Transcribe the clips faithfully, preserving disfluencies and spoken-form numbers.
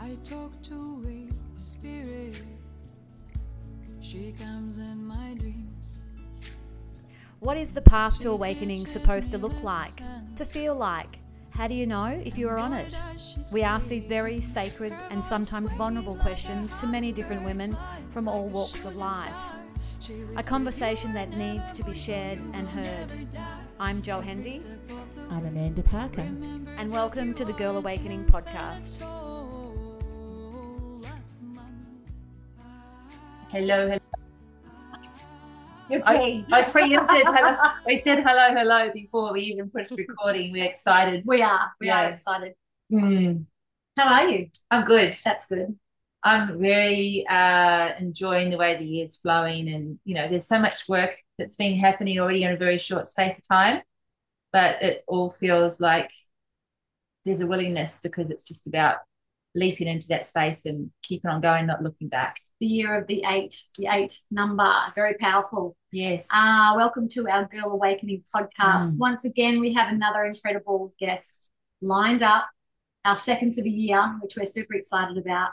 I talk to a spirit. She comes in my dreams. What is the path to awakening supposed to look like? To feel like? How do you know if you are on it? We ask these very sacred and sometimes vulnerable questions to many different women from all walks of life. A conversation that needs to be shared and heard. I'm Jo Hendy. I'm Amanda Parker. And welcome to the Girl Awakening podcast. Hello, hello. Okay. I, I preempted hello. We said hello, hello before we even put recording. We're excited. We are. We yeah. are excited. Mm. How are you? I'm good. That's good. I'm very uh, enjoying the way the year's flowing, and you know, there's so much work that's been happening already in a very short space of time, but it all feels like there's a willingness because it's just about leaping into that space and keeping on going, not looking back. The year of the eight, the eight number, very powerful. Yes. Uh, welcome to our Girl Awakening podcast. Mm. Once again, we have another incredible guest lined up, our second for the year, which we're super excited about.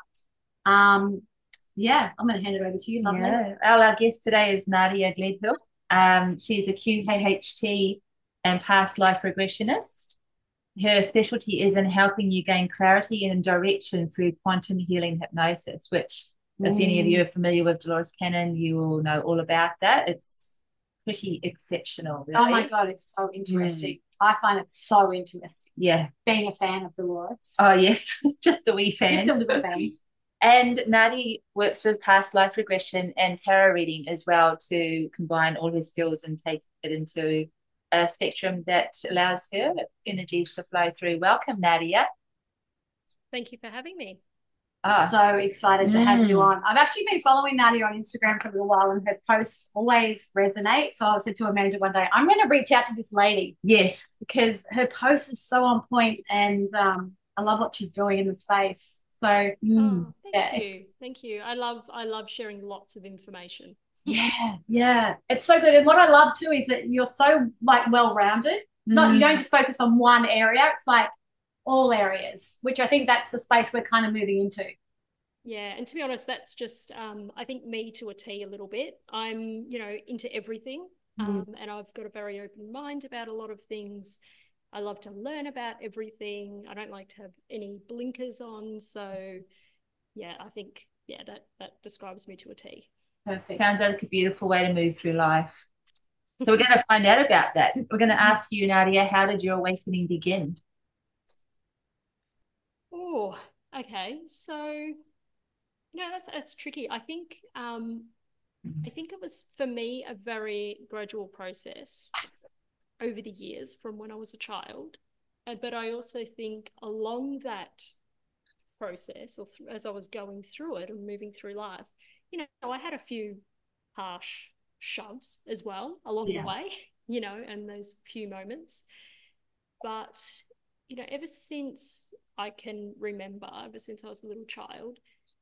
Um, yeah, I'm going to hand it over to you, lovely. Yeah. Well, our guest today is Nadia Gledhill. Um, she's a Q K H T and past life regressionist. Her specialty is in helping you gain clarity and direction through quantum healing hypnosis, which mm. if any of you are familiar with Dolores Cannon, you will know all about that. It's pretty exceptional. Really. Oh my God, it's so interesting. Mm. I find it so interesting. Yeah. Being a fan of Dolores. Oh, yes. Just a wee fan. Just a little fan. And Nadia works with past life regression and tarot reading as well to combine all her skills and take it into a spectrum that allows her energies to flow through. Welcome, Nadia. Thank you for having me. Ah. So excited to mm. have you on. I've actually been following Nadia on Instagram for a little while, and her posts always resonate. So I said to Amanda one day, I'm going to reach out to this lady. Yes. Because her post is so on point, and um, I love what she's doing in the space. So mm, oh, thank yeah, you. Thank you. I love I love sharing lots of information. Yeah, yeah. It's so good. And what I love too is that you're so like well-rounded. It's mm. not, you don't just focus on one area. It's like all areas, which I think that's the space we're kind of moving into. Yeah. And to be honest, that's just, um, I think me to a T a little bit. I'm, you know, into everything. Mm. Um, and I've got a very open mind about a lot of things. I love to learn about everything. I don't like to have any blinkers on. So yeah, I think, yeah, that, that describes me to a T. Perfect. Sounds like a beautiful way to move through life. So we're going to find out about that. We're going to ask you, Nadia, how did your awakening begin? Oh, okay. So, you know, that's that's tricky. I think um, I think it was for me a very gradual process over the years from when I was a child. Uh, but I also think along that process, or th- as I was going through it and moving through life, you know, I had a few harsh shoves as well along yeah. the way, you know, and those few moments. But, you know, ever since I can remember, ever since I was a little child,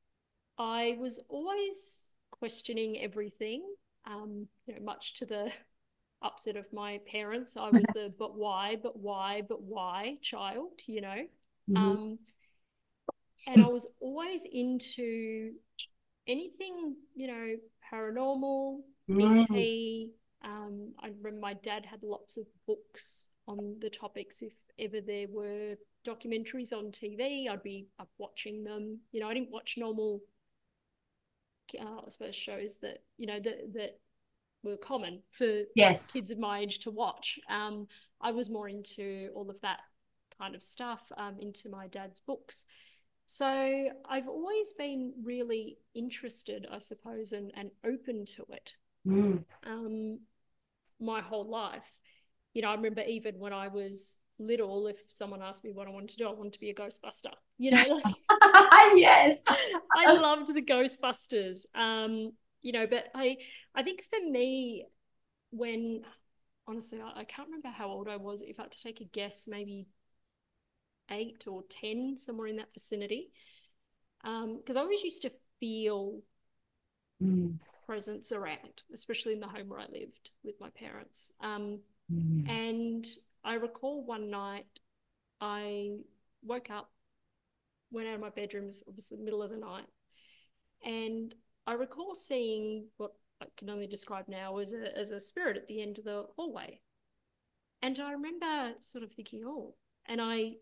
I was always questioning everything, um, you know, much to the upset of my parents. I was the but why, but why, but why child, you know. Mm-hmm. Um, and I was always into anything, you know, paranormal, E T. Um, I remember my dad had lots of books on the topics. If ever there were documentaries on T V, I'd be up watching them. You know, I didn't watch normal, uh, I suppose, shows that, you know, that, that were common for yes. kids of my age to watch. Um, I was more into all of that kind of stuff, um, into my dad's books. So I've always been really interested, I suppose, and, and open to it mm. um, my whole life. You know, I remember even when I was little, if someone asked me what I wanted to do, I wanted to be a Ghostbuster. You know, like yes, I loved the Ghostbusters. Um, you know, but I, I think for me, when honestly, I, I can't remember how old I was. If I had to take a guess, maybe eight or ten, somewhere in that vicinity. Um, because I always used to feel mm. presence around, especially in the home where I lived with my parents. Um, mm. And I recall one night I woke up went out of my bedroom. It was the middle of the night. And I recall seeing what I can only describe now as a, as a spirit at the end of the hallway. And I remember sort of thinking, oh, and I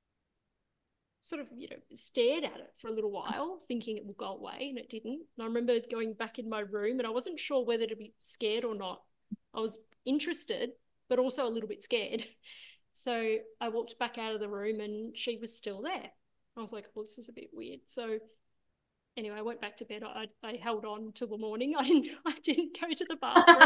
sort of, you know, stared at it for a little while, thinking it would go away, and it didn't. And I remember going back in my room, and I wasn't sure whether to be scared or not. I was interested, but also a little bit scared. So I walked back out of the room, and she was still there. I was like, well, this is a bit weird. So anyway, I went back to bed. I, I held on till the morning. I didn't I didn't go to the bathroom.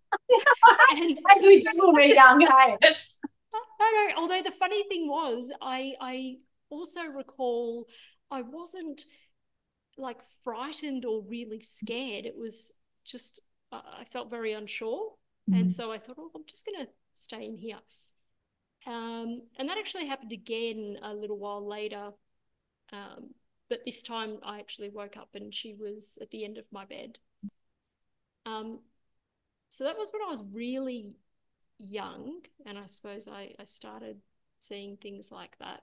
And as we do when we're young, hey. No, no. Although the funny thing was, I I also recall I wasn't like frightened or really scared. It was just uh, I felt very unsure, mm-hmm. and so I thought, oh, I'm just going to stay in here. Um, and that actually happened again a little while later. Um, but this time I actually woke up and she was at the end of my bed. Um, so that was when I was really young, and I suppose I, I started seeing things like that.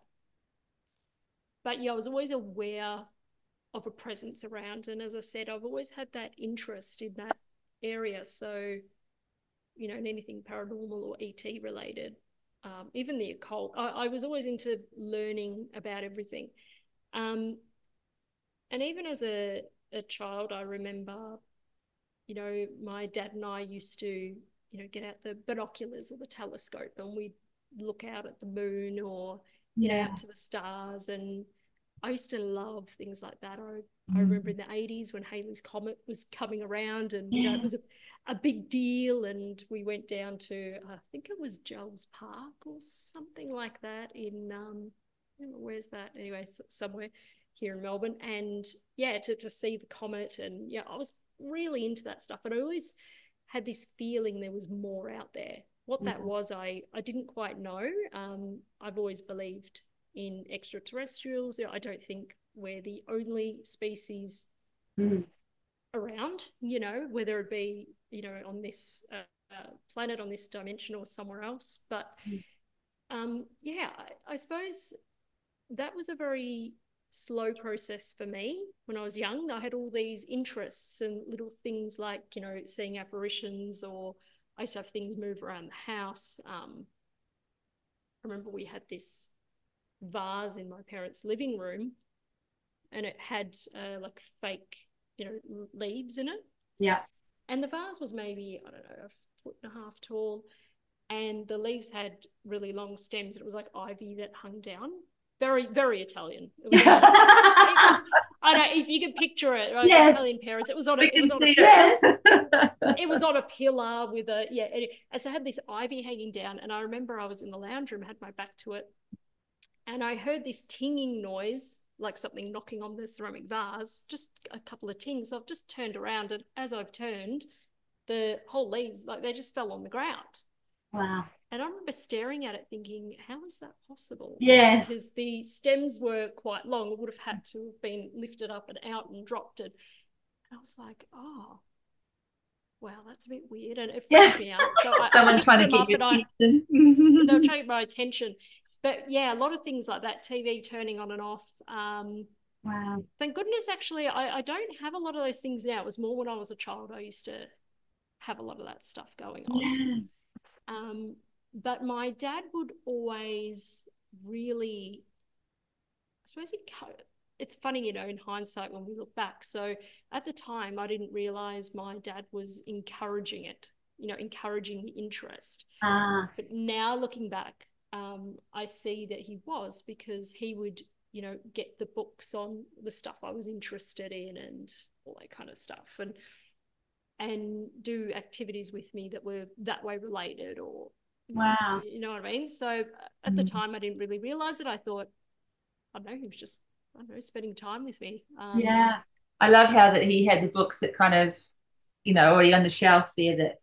But yeah, I was always aware of a presence around. And as I said, I've always had that interest in that area. So, you know, in anything paranormal or E T related, um, even the occult, I, I was always into learning about everything. Um, and even as a, a child, I remember, you know, my dad and I used to, you know, get out the binoculars or the telescope, and we'd look out at the moon or yeah. out to the stars. And I used to love things like that. I, mm. I remember in the eighties when Halley's Comet was coming around, and, you yeah. know, it was a, a big deal. And we went down to, I think it was Jells Park or something like that in, um, I don't know, where's that? Anyway, somewhere here in Melbourne. And yeah, to, to see the comet. And yeah, I was really into that stuff. And I always had this feeling there was more out there. What that mm. was, I, I didn't quite know. Um, I've always believed in extraterrestrials. I don't think we're the only species mm. around, you know, whether it be, you know, on this uh, uh, planet, on this dimension, or somewhere else. But mm. um, yeah, I, I suppose that was a very slow process for me when I was young. I had all these interests and little things like, you know, seeing apparitions, or I used to have things move around the house. Um, I remember we had this vase in my parents' living room, and it had uh, like fake, you know, leaves in it. Yeah. And the vase was maybe, I don't know, a foot and a half tall, and the leaves had really long stems. It was like ivy that hung down. Very, very Italian. It was, it was, I don't know if you can picture it, right? Yes. Italian parents. It was on a, We it was can on see a, that. it was on a pillar with a, yeah. And so I had this ivy hanging down, and I remember I was in the lounge room, had my back to it, and I heard this tinging noise, like something knocking on the ceramic vase, just a couple of tings. So I've just turned around, and as I've turned, the whole leaves, like they just fell on the ground. Wow. And I remember staring at it thinking, how is that possible? Yes. Because the stems were quite long. It would have had to have been lifted up and out and dropped it. And I was like, oh, wow, that's a bit weird. And it freaked yeah. me out. So I, Someone I trying to get your attention. I, they were trying to get my attention. But yeah, a lot of things like that, T V turning on and off. Um, wow. Thank goodness, actually, I, I don't have a lot of those things now. It was more when I was a child. I used to have a lot of that stuff going on. Yeah. Um, But my dad would always really, I suppose he, it's funny, you know, in hindsight when we look back. So at the time, I didn't realize my dad was encouraging it, you know, encouraging the interest. Ah. But now looking back, um, I see that he was, because he would, you know, get the books on the stuff I was interested in and all that kind of stuff, and and do activities with me that were that way related, or wow, you know what I mean? So at the time, I didn't really realize it. I thought, I don't know, he was just, I don't know, spending time with me. Um, yeah. I love how that he had the books that kind of, you know, already on the shelf there that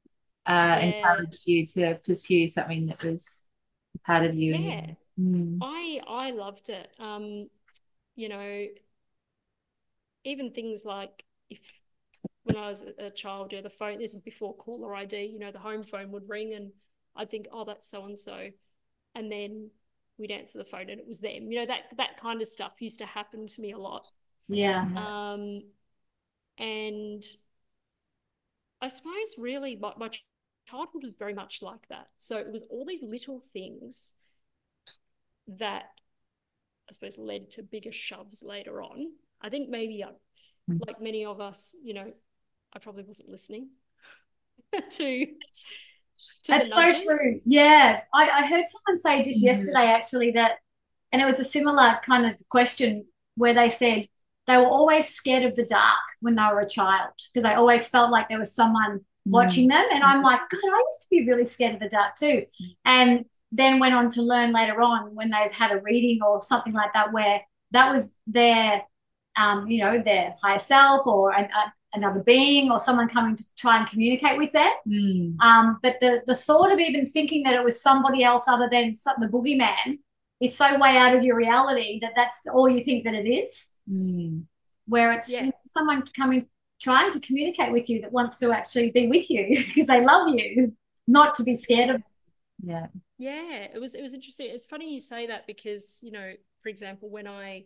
uh, yeah. encouraged you to pursue something that was part of you. Yeah, mm. I I loved it. Um, you know, even things like if when I was a child, yeah, the phone, this is before caller I D, you know, the home phone would ring, and I'd think, oh, that's so-and-so. And then we'd answer the phone and it was them. You know, that that kind of stuff used to happen to me a lot. Yeah. Um, and I suppose really my, my childhood was very much like that. So it was all these little things that I suppose led to bigger shoves later on. I think maybe I, like many of us, you know, I probably wasn't listening to, to That's the so nudges. true. Yeah. I, I heard someone say just Mhm. yesterday actually that, and it was a similar kind of question where they said they were always scared of the dark when they were a child because they always felt like there was someone watching them. And I'm like, God, I used to be really scared of the dark too. And then went on to learn later on when they've had a reading or something like that where that was their, um, you know, their higher self or an, a, another being or someone coming to try and communicate with them. Mm. Um, but the the thought of even thinking that it was somebody else other than some, the boogeyman is so way out of your reality that that's all you think that it is. Mm. Where it's Yeah. someone coming trying to communicate with you that wants to actually be with you because they love you, not to be scared of. Yeah. Yeah, it was it was interesting. It's funny you say that because, you know, for example, when I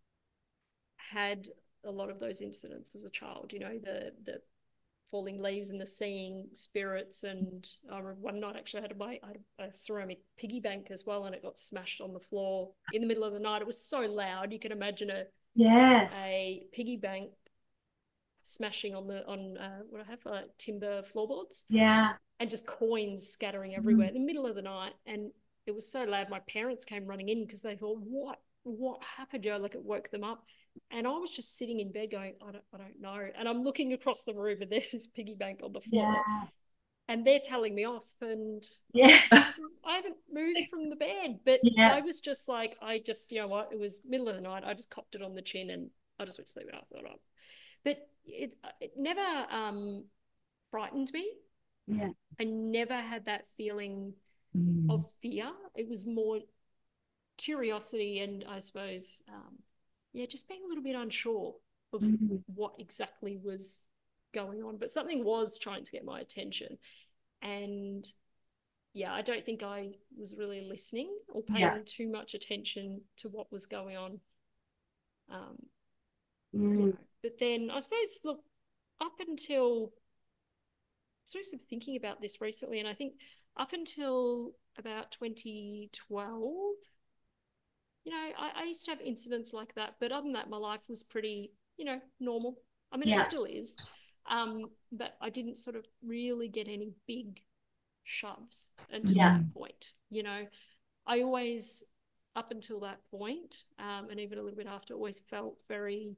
had a lot of those incidents as a child, you know, the the falling leaves and the seeing spirits, and I remember one night actually I had my I had a ceramic piggy bank as well, and it got smashed on the floor in the middle of the night. It was so loud, you can imagine a Yes. a piggy bank smashing on the on uh, what I have uh, timber floorboards. Yeah. And just coins scattering everywhere in the middle of the night. And it was so loud, my parents came running in because they thought, what what happened? You know, like it woke them up. And I was just sitting in bed going, I don't, I don't know. And I'm looking across the room and there's this piggy bank on the floor. Yeah. And they're telling me off. And Yeah. I haven't moved from the bed. But Yeah. I was just like, I just, you know what? It was middle of the night. I just copped it on the chin and I just went to sleep and I thought, oh. But it, it never um, frightened me. Yeah. I never had that feeling Mm. of fear. It was more curiosity and I suppose, um, yeah, just being a little bit unsure of Mhm. what exactly was going on. But something was trying to get my attention. And yeah, I don't think I was really listening or paying Yeah. too much attention to what was going on. Um, Mm. you know. But then I suppose, look, up until sort of thinking about this recently, and I think up until about twenty twelve, you know, I, I used to have incidents like that, but other than that, my life was pretty, you know, normal. I mean, Yeah. it still is, um, but I didn't sort of really get any big shoves until Yeah. that point. You know, I always, up until that point, um, and even a little bit after, always felt very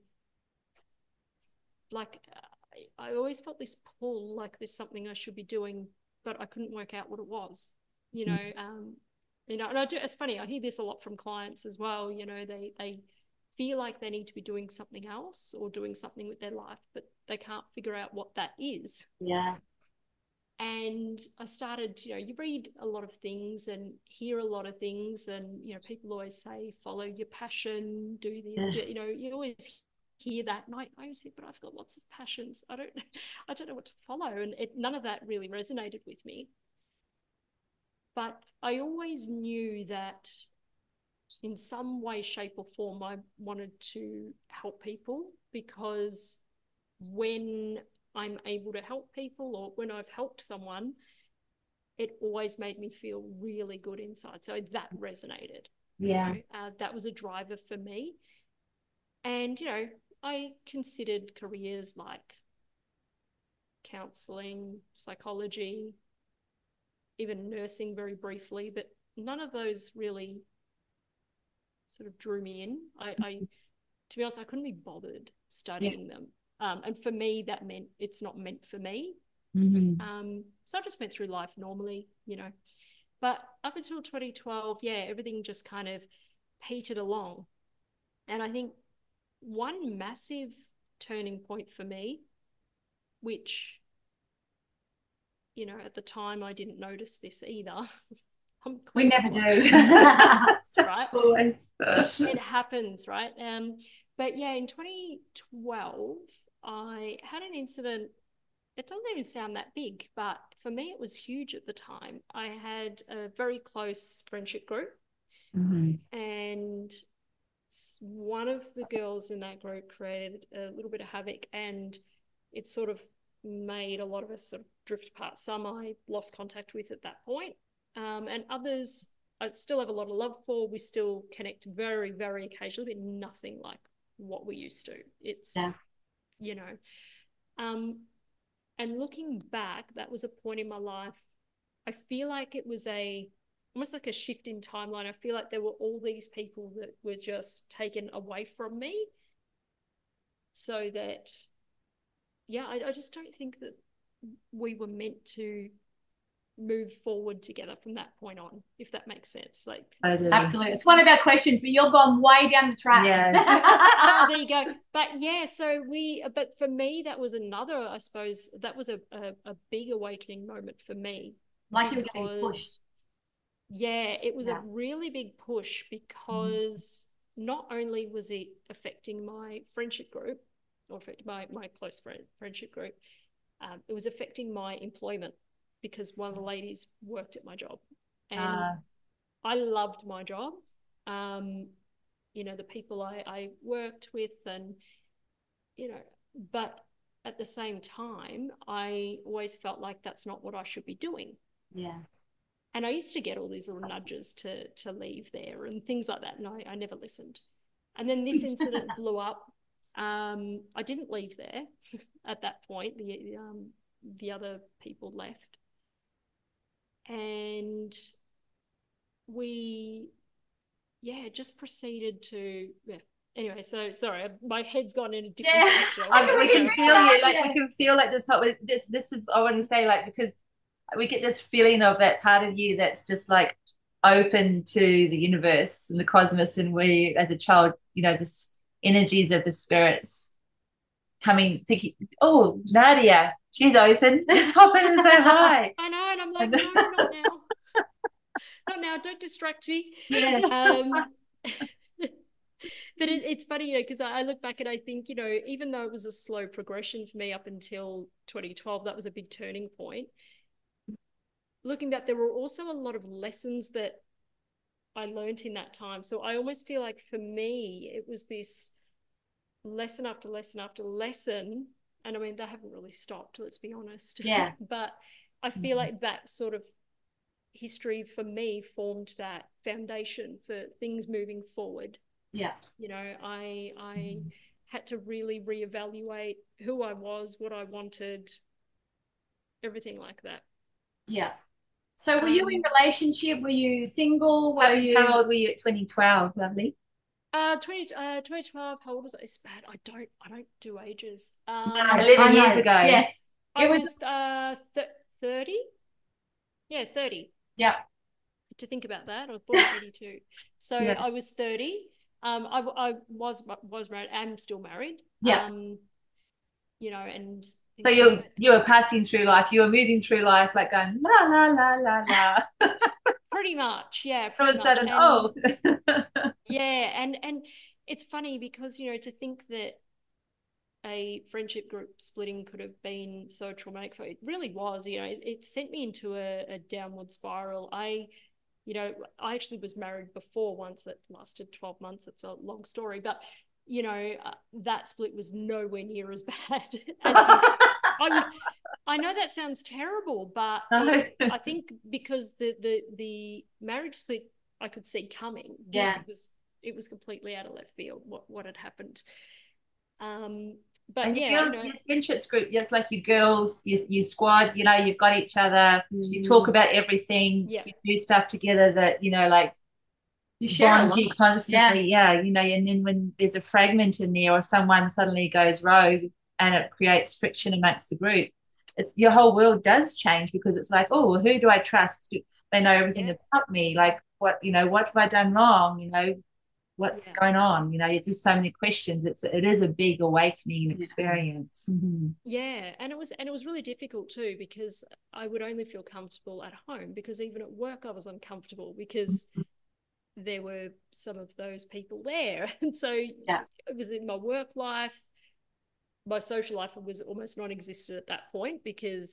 like I, I always felt this pull, like there's something I should be doing, but I couldn't work out what it was. You know, um, you know, and I do. It's funny. I hear this a lot from clients as well. You know, they they feel like they need to be doing something else or doing something with their life, but they can't figure out what that is. Yeah. And I started, you know, you read a lot of things and hear a lot of things, and you know, people always say, follow your passion, do this. Yeah. Do, you know, you always hear that, and I, I always think, but I've got lots of passions. I don't, I don't know what to follow, and it, none of that really resonated with me. But I always knew that in some way, shape, or form, I wanted to help people, because when I'm able to help people or when I've helped someone, it always made me feel really good inside. So that resonated. Yeah. You know, uh, that was a driver for me. And, you know, I considered careers like counseling, psychology, even nursing very briefly, but none of those really sort of drew me in. I, I to be honest, I couldn't be bothered studying yeah. them. Um, and for me, that meant it's not meant for me. Mm-hmm. Um, so I just went through life normally, you know. But up until twenty twelve, yeah, everything just kind of petered along. And I think one massive turning point for me, which, you know, at the time I didn't notice this either. I'm we never do. Right? Always. It happens, right? Um, but yeah, in twenty twelve, I had an incident. It doesn't even sound that big, but for me, it was huge at the time. I had a very close friendship group, Mm-hmm. And one of the girls in that group created a little bit of havoc, and it sort of made a lot of us sort of drift apart. Some I lost contact with at that point, um, and others I still have a lot of love for. We still connect very, very occasionally, but nothing like what we used to. It's, yeah. you know, um, and looking back, that was a point in my life. I feel like it was a almost like a shift in timeline. I feel like there were all these people that were just taken away from me, so that, yeah, I, I just don't think that we were meant to move forward together from that point on, if that makes sense. Like, totally. Absolutely. It's one of our questions, but you're gone way down the track. Yeah. Oh, there you go. But yeah, so we, but for me, that was another, I suppose, that was a, a, a big awakening moment for me. Like you were getting pushed. Yeah, it was Yeah. a really big push, because mm. not only was it affecting my friendship group, or affecting my, my close friend friendship group, um, it was affecting my employment, because one of the ladies worked at my job, and uh. I loved my job. Um, you know, the people I, I worked with, and, you know, but at the same time, I always felt like that's not what I should be doing. Yeah. And I used to get all these little nudges to to leave there and things like that, and I, I never listened. And then this incident blew up. Um, I didn't leave there at that point. The um, the other people left, and we, yeah, just proceeded to. Yeah. Anyway, so sorry, my head's gone in a different yeah. direction. I mean, we can feel you, like yeah. we can feel like this. This, this is I want to say, like, because we get this feeling of that part of you that's just like open to the universe and the cosmos, and we, as a child, you know, this energies of the spirits coming, thinking, oh, Nadia, she's open. Let's hop in and say hi. I know, and I'm like, no, not now. Not now. Don't distract me. Yes. Um, but it, it's funny, you know, because I, I look back and I think, you know, even though it was a slow progression for me up until twenty twelve, that was a big turning point. Looking back, there were also a lot of lessons that I learned in that time. So I almost feel like for me, it was this lesson after lesson after lesson. And I mean, they haven't really stopped, let's be honest. Yeah. But I feel like that sort of history for me formed that foundation for things moving forward. Yeah. You know, I I had to really reevaluate who I was, what I wanted, everything like that. Yeah. So were um, you in relationship? Were you single? Were how, you? How old were you at twenty twelve, lovely? Uh, twenty, uh, twenty twelve. How old was I? It's bad. I don't, I don't do ages. Um, no, Eleven years ago. Yes, I was, was uh th thirty. Yeah, thirty. Yeah. To think about that, I was born in eighty-two, so yeah. I was thirty. Um, I I was was married. I'm still married. Yeah. Um, you know, and. So you you were passing through life. You were moving through life, like going la la la la la. Pretty much, yeah. All of a sudden, and, oh. yeah, and and it's funny because, you know, to think that a friendship group splitting could have been so traumatic for it really was. You know, it, it sent me into a, a downward spiral. I, you know, I actually was married before once that lasted twelve months. It's a long story, but. You know, uh, that split was nowhere near as bad as this. I was, I know that sounds terrible, but it, I think because the, the, the marriage split I could see coming. Yeah. This was, it was completely out of left field, what, what had happened. Um, but and your yeah, girls, you know, your friendships group, just like your girls, your, your squad, you know, you've got each other, mm. you talk about everything, yeah. you do stuff together that, you know, like, you share bonds you constantly, yeah. yeah, you know, and then when there's a fragment in there or someone suddenly goes rogue and it creates friction amongst the group, it's your whole world does change, because it's like, oh, who do I trust? They know everything yeah. about me. Like, what, you know, what have I done wrong? You know, what's yeah. going on? You know, it's just so many questions. It's it is a big awakening experience. Yeah. Mm-hmm. yeah, and it was and it was really difficult too, because I would only feel comfortable at home, because even at work I was uncomfortable because there were some of those people there. And so yeah. it was in my work life, my social life was almost non-existent at that point, because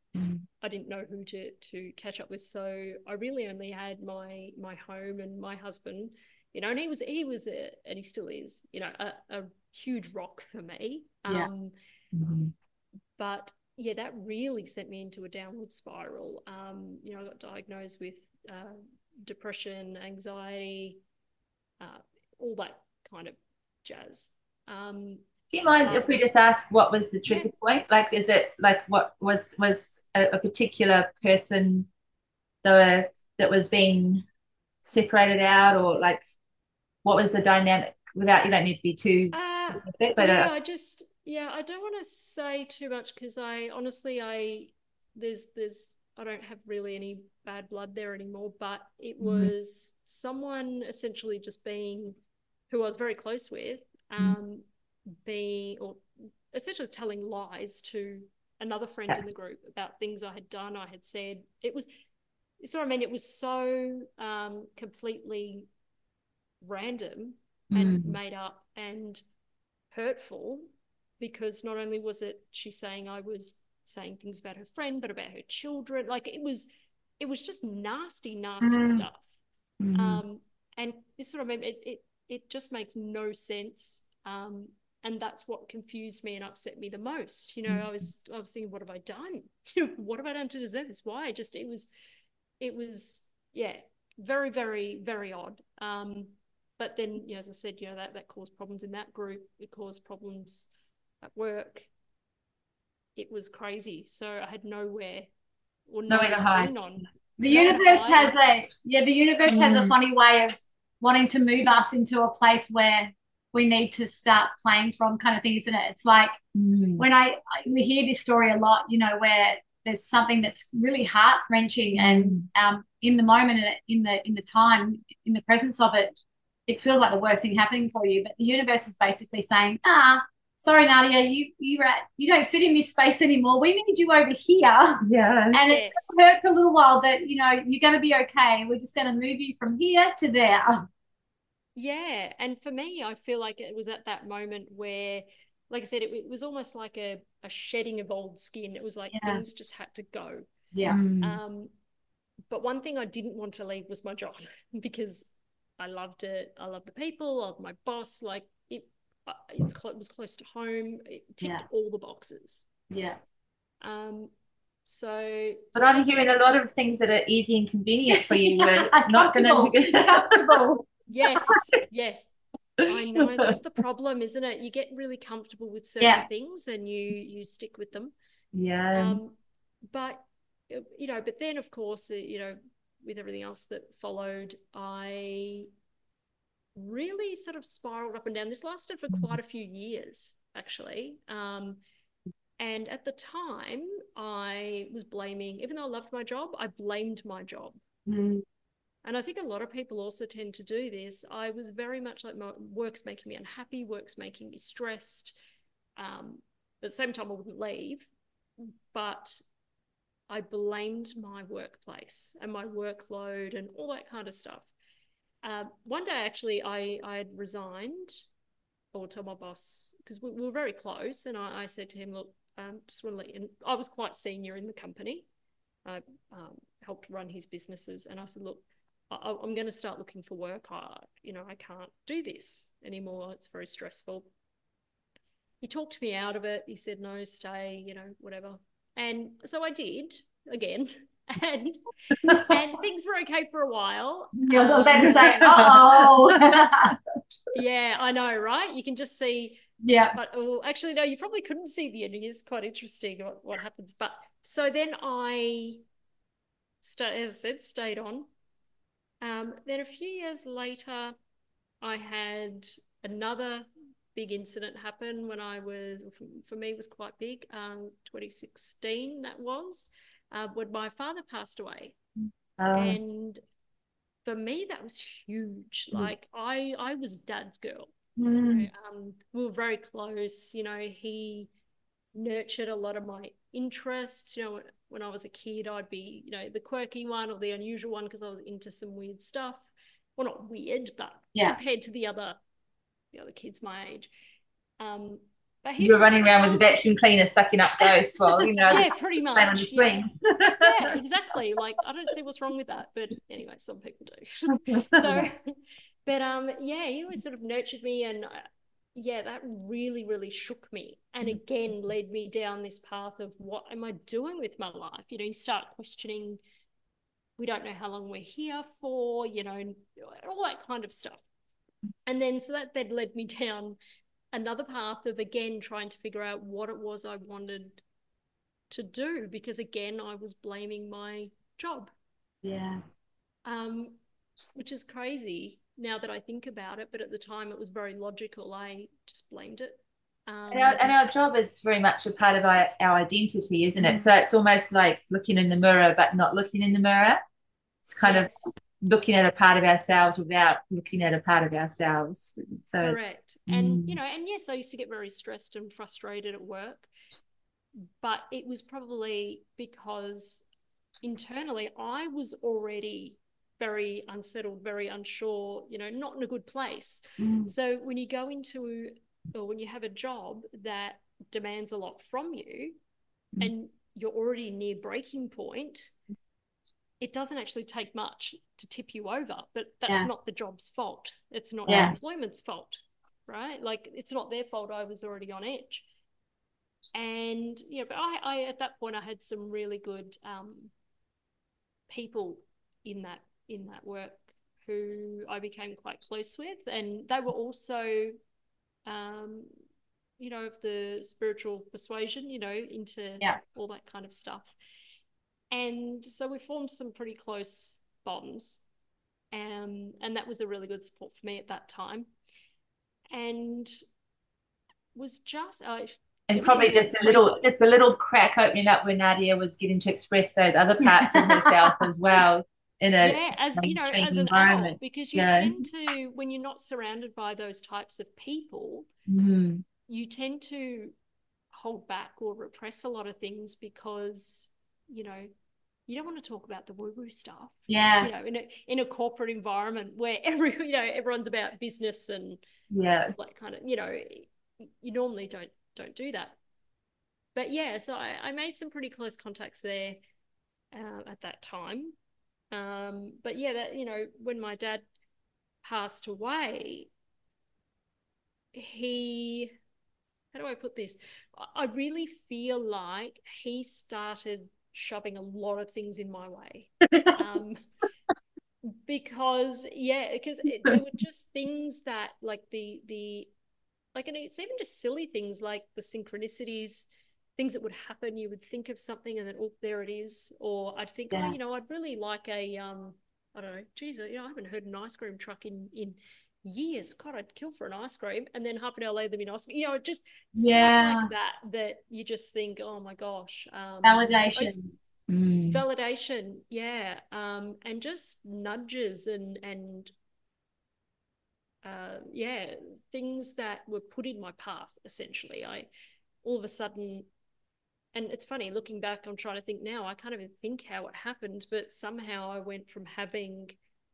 Mm. I didn't know who to to catch up with. So I really only had my my home and my husband, you know, and he was he was a, and he still is, you know, a, a huge rock for me. Yeah. Um, Mhm. but yeah, that really sent me into a downward spiral. Um, you know, I got diagnosed with uh, depression, anxiety, uh, all that kind of jazz. Um, Do you mind if we but just ask what was the yeah, trigger point? Like, is it like what was was a, a particular person that that was being separated out, or like what was the dynamic? Without, you don't need to be too uh, specific, but yeah, uh, I just yeah, I don't want to say too much because I honestly I there's there's I don't have really any bad blood there anymore, but it mm, was someone essentially just being who I was very close with, mm, um, being or essentially telling lies to another friend yeah. in the group about things I had done, I had said. It was, so I mean, it was so um, completely random and Mm, made up and hurtful because not only was it she saying I was saying things about her friend, but about her children. Like it was, it was just nasty, nasty mm, stuff. mm, Um, and this sort of, it, it, it just makes no sense. Um, and that's what confused me and upset me the most. You know, mm. I was, I was thinking, what have I done? You know, what have I done to deserve this? Why? Just, it was, it was, yeah, very, very, very odd. Um, but then, you know, as I said, you know, that, that caused problems in that group. It caused problems at work. It was crazy. So I had nowhere or No way none to to hide. lean on. The Nowhere to universe hide. has a yeah, the universe has a Mm, funny way of wanting to move us into a place where we need to start playing from, kind of thing, isn't it? It's like mm, when I we hear this story a lot, you know, where there's something that's really heart wrenching, and um, in the moment, in the in the time, in the presence of it, it feels like the worst thing happening for you. But the universe is basically saying, ah, sorry, Nadia, you you you don't fit in this space anymore. We need you over here. yeah. And it's Yes. going to hurt for a little while, but you know, you're going to be okay. We're just going to move you from here to there. Yeah. And for me, I feel like it was at that moment where, like I said, it, it was almost like a, a shedding of old skin. It was like Yeah. things just had to go. Yeah. Mm, Um, but one thing I didn't want to leave was my job because I loved it. I loved the people. I loved my boss. Like it, uh, it's it was close to home. It ticked Yeah. all the boxes. Yeah. Um, so but I'm stayed hearing there. a lot of things that are easy and convenient for you were not going Comfortable. to. Comfortable. Yes, yes. I know that's the problem, isn't it? You get really comfortable with certain Yeah. things and you you stick with them. Yeah. Um, but you know, but then of course, you know, with everything else that followed, I really sort of spiraled up and down. This lasted for quite a few years, actually. Um, and at the time, I was blaming, even though I loved my job, I blamed my job. Mm. And I think a lot of people also tend to do this. I was very much like, my work's making me unhappy, work's making me stressed. Um, at the same time, I wouldn't leave, but I blamed my workplace and my workload and all that kind of stuff. Uh, one day, actually, I, I had resigned or told my boss, because we, we were very close, and I, I said to him, look, um, just want to let you know, I was quite senior in the company. I um, helped run his businesses, and I said, look, I, I'm going to start looking for work. I, you know, I can't do this anymore. It's very stressful. He talked me out of it. He said, no, stay, you know, whatever. And so I did again. And and things were okay for a while. I was about to Um, say, oh. yeah, I know, right? You can just see. Yeah. But oh, actually, no, you probably couldn't see the ending. It's quite interesting what, what happens. But so then I, st- as I said, stayed on. Um, then a few years later, I had another big incident happen when I was, for me, it was quite big. Um, twenty sixteen, that was, uh, when my father passed away. Um, And for me, that was huge. Mm. Like I, I was dad's girl. Mm. You know, um, we were very close. You know, he nurtured a lot of my interests. You know, when, when I was a kid, I'd be, you know, the quirky one or the unusual one because I was into some weird stuff. Well, not weird, but Yeah. compared to the other, the other kids my age. Um, But You were running around with a um, vacuum cleaner sucking up ghosts while, you know, yeah, pretty much. playing on the Yeah. swings. Yeah, exactly. Like, I don't see what's wrong with that. But anyway, some people do. So, but um, yeah, he always sort of nurtured me. And uh, yeah, that really, really shook me. And again, led me down this path of what am I doing with my life? You know, you start questioning, we don't know how long we're here for, you know, all that kind of stuff. And then so that then led me down another path of, again, trying to figure out what it was I wanted to do, because again, I was blaming my job. Yeah. Um, which is crazy now that I think about it, but at the time it was very logical. I just blamed it. Um, and, our, and our job is very much a part of our, our identity, isn't it? Mm. So it's almost like looking in the mirror, but not looking in the mirror. It's kind yes. of looking at a part of ourselves without looking at a part of ourselves. So correct. And, mm. you know, and yes, I used to get very stressed and frustrated at work, but it was probably because internally I was already very unsettled, very unsure, you know, not in a good place. Mm. So when you go into, or when you have a job that demands a lot from you mm. and you're already near breaking point, it doesn't actually take much to tip you over, but that's yeah. not the job's fault. It's not yeah. employment's fault, right? Like, it's not their fault. I was already on edge. And, you know, but I, I at that point, I had some really good um, people in that, in that work who I became quite close with. And they were also, um, you know, of the spiritual persuasion, you know, into yeah. all that kind of stuff. And so we formed some pretty close bonds. Um, and that was a really good support for me at that time. And was just... Uh, and probably just a little just a little crack opening up where Nadia was getting to express those other parts of herself as well. In a yeah, as you know, as an adult, because you yeah. tend to, when you're not surrounded by those types of people, mm. you tend to hold back or repress a lot of things because, you know, you don't want to talk about the woo-woo stuff. Yeah. You know, in a in a corporate environment where every you know everyone's about business and yeah, like kind of, you know, you normally don't don't do that. But yeah, so I, I made some pretty close contacts there uh, at that time. Um, but yeah, that, you know, when my dad passed away, he, how do I put this? I really feel like he started shoving a lot of things in my way. Um, because, yeah, because it, there were just things that like the, the, like, and it's even just silly things like the synchronicities, things that would happen. You would think of something and then, oh, there it is. Or I'd think, yeah. oh, you know, I'd really like a, um, I don't know, geez, you know, I haven't heard an ice cream truck in, in years. God, I'd kill for an ice cream. And then half an hour later, there'd be an ice cream. You know, just yeah. stuff like that, that you just think, oh my gosh. Um, validation. I, mm. Validation, yeah. Um, and just nudges and, and, uh, yeah, things that were put in my path, essentially. I, all of a sudden, and it's funny, looking back, I'm trying to think now, I can't even think how it happened, but somehow I went from having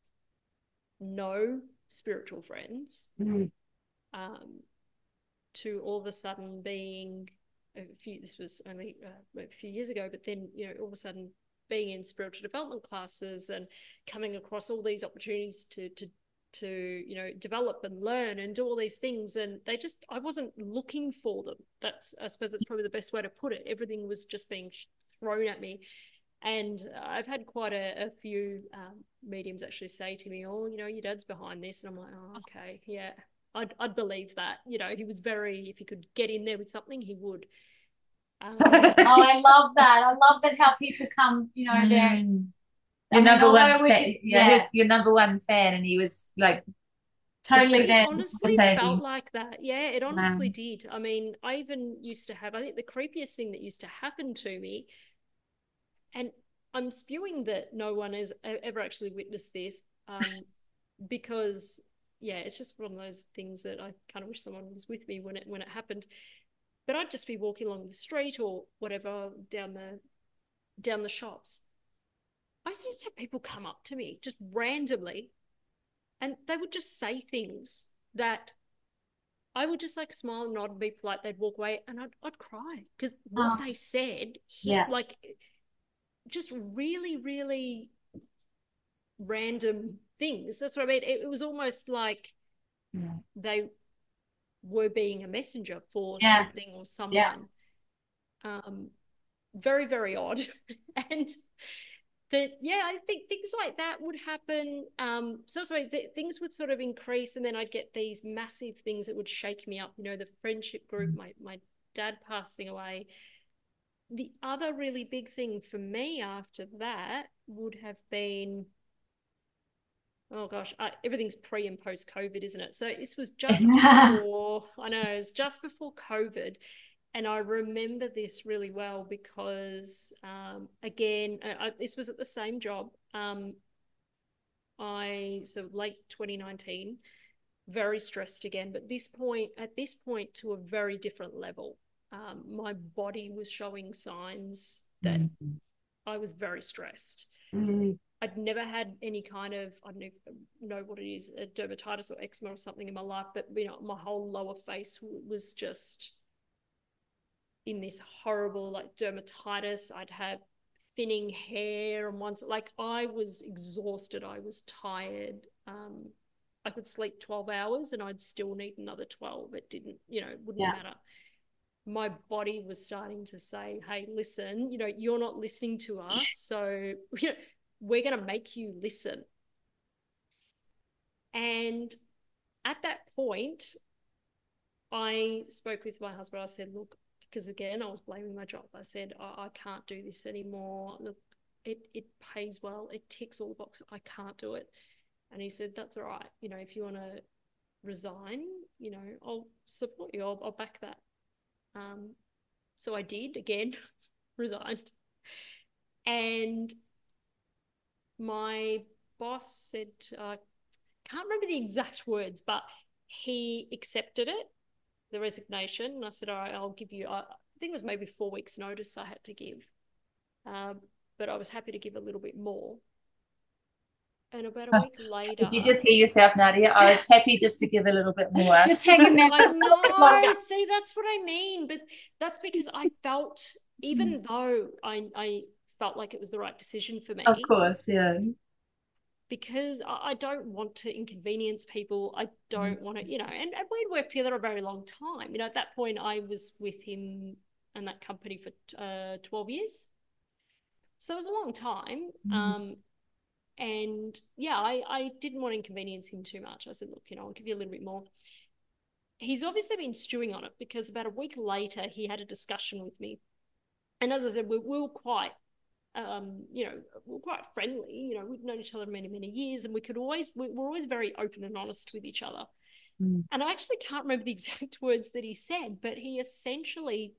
no spiritual friends mm. um, to all of a sudden being, a few, this was only uh, a few years ago, but then, you know, all of a sudden being in spiritual development classes and coming across all these opportunities to, to, to, you know, develop and learn and do all these things. And they just, I wasn't looking for them. That's, I suppose that's probably the best way to put it. Everything was just being thrown at me. And I've had quite a, a few um, mediums actually say to me, oh, you know, your dad's behind this. And I'm like, oh, okay, yeah, I'd, I'd believe that. You know, he was very, if he could get in there with something, he would. Um, oh, I love that. I love that how people come, you know, mm. they're your I number mean, one fan, should, yeah, yeah. He's your number one fan, and he was like totally there. It honestly felt like that. Yeah, it honestly wow. did. I mean, I even used to have, I think the creepiest thing that used to happen to me, and I'm spewing that no one has ever actually witnessed this, um, because yeah, it's just one of those things that I kind of wish someone was with me when it when it happened. But I'd just be walking along the street or whatever down the down the shops. I used to have people come up to me just randomly, and they would just say things that I would just like smile and nod and be polite. They'd walk away and I'd, I'd cry because what Oh. they said hit Yeah. like just really, really random things. That's what I mean. It, it was almost like Yeah. they were being a messenger for Yeah. something or someone. Yeah. Um, very, very odd. And that, yeah, I think things like that would happen. Um, so sorry, th things would sort of increase, and then I'd get these massive things that would shake me up. You know, the friendship group, my my dad passing away. The other really big thing for me after that would have been, oh gosh, uh, everything's pre and post COVID, isn't it? So this was just before, I know, it was just before COVID. And I remember this really well because, um, again, I, I, this was at the same job. Um, I, so late twenty nineteen, very stressed again, but this point, at this point to a very different level. Um, my body was showing signs that Mm-hmm. I was very stressed. Mm-hmm. I'd never had any kind of, I don't know what it is, a dermatitis or eczema or something in my life, but you know, my whole lower face was just in this horrible like dermatitis. I'd have thinning hair and once like I was exhausted. I was tired. Um, I could sleep twelve hours and I'd still need another twelve. It didn't, you know, it wouldn't Yeah. matter. My body was starting to say, hey, listen, you know, you're not listening to us. So, you know, we're going to make you listen. And at that point, I spoke with my husband. I said, look, because again, I was blaming my job. I said, I, I can't do this anymore. Look, it, it pays well. It ticks all the boxes. I can't do it. And he said, that's all right. You know, if you want to resign, you know, I'll support you. I'll, I'll back that. Um, so I did, again, resigned. And my boss said, I uh, can't remember the exact words, but he accepted it, the resignation. And I said, all right, I'll give you, I think it was maybe four weeks notice I had to give. Um, but I was happy to give a little bit more. And about a week later. Did you just hear yourself, Nadia? I was happy just to give a little bit more. Just hanging there. I know. See, that's what I mean. But that's because I felt, even though I, I felt like it was the right decision for me. Of course, yeah. Because I, I don't want to inconvenience people. I don't want to, you know, and, and we'd worked together a very long time. You know, at that point, I was with him and that company for uh, twelve years. So it was a long time. Mm. Um, And yeah, I, I didn't want to inconvenience him too much. I said, look, you know, I'll give you a little bit more. He's obviously been stewing on it because about a week later, he had a discussion with me. And as I said, we, we were quite, um, you know, we were quite friendly. You know, we'd known each other many, many years, and we could always, we were always very open and honest with each other. Mm. And I actually can't remember the exact words that he said, but he essentially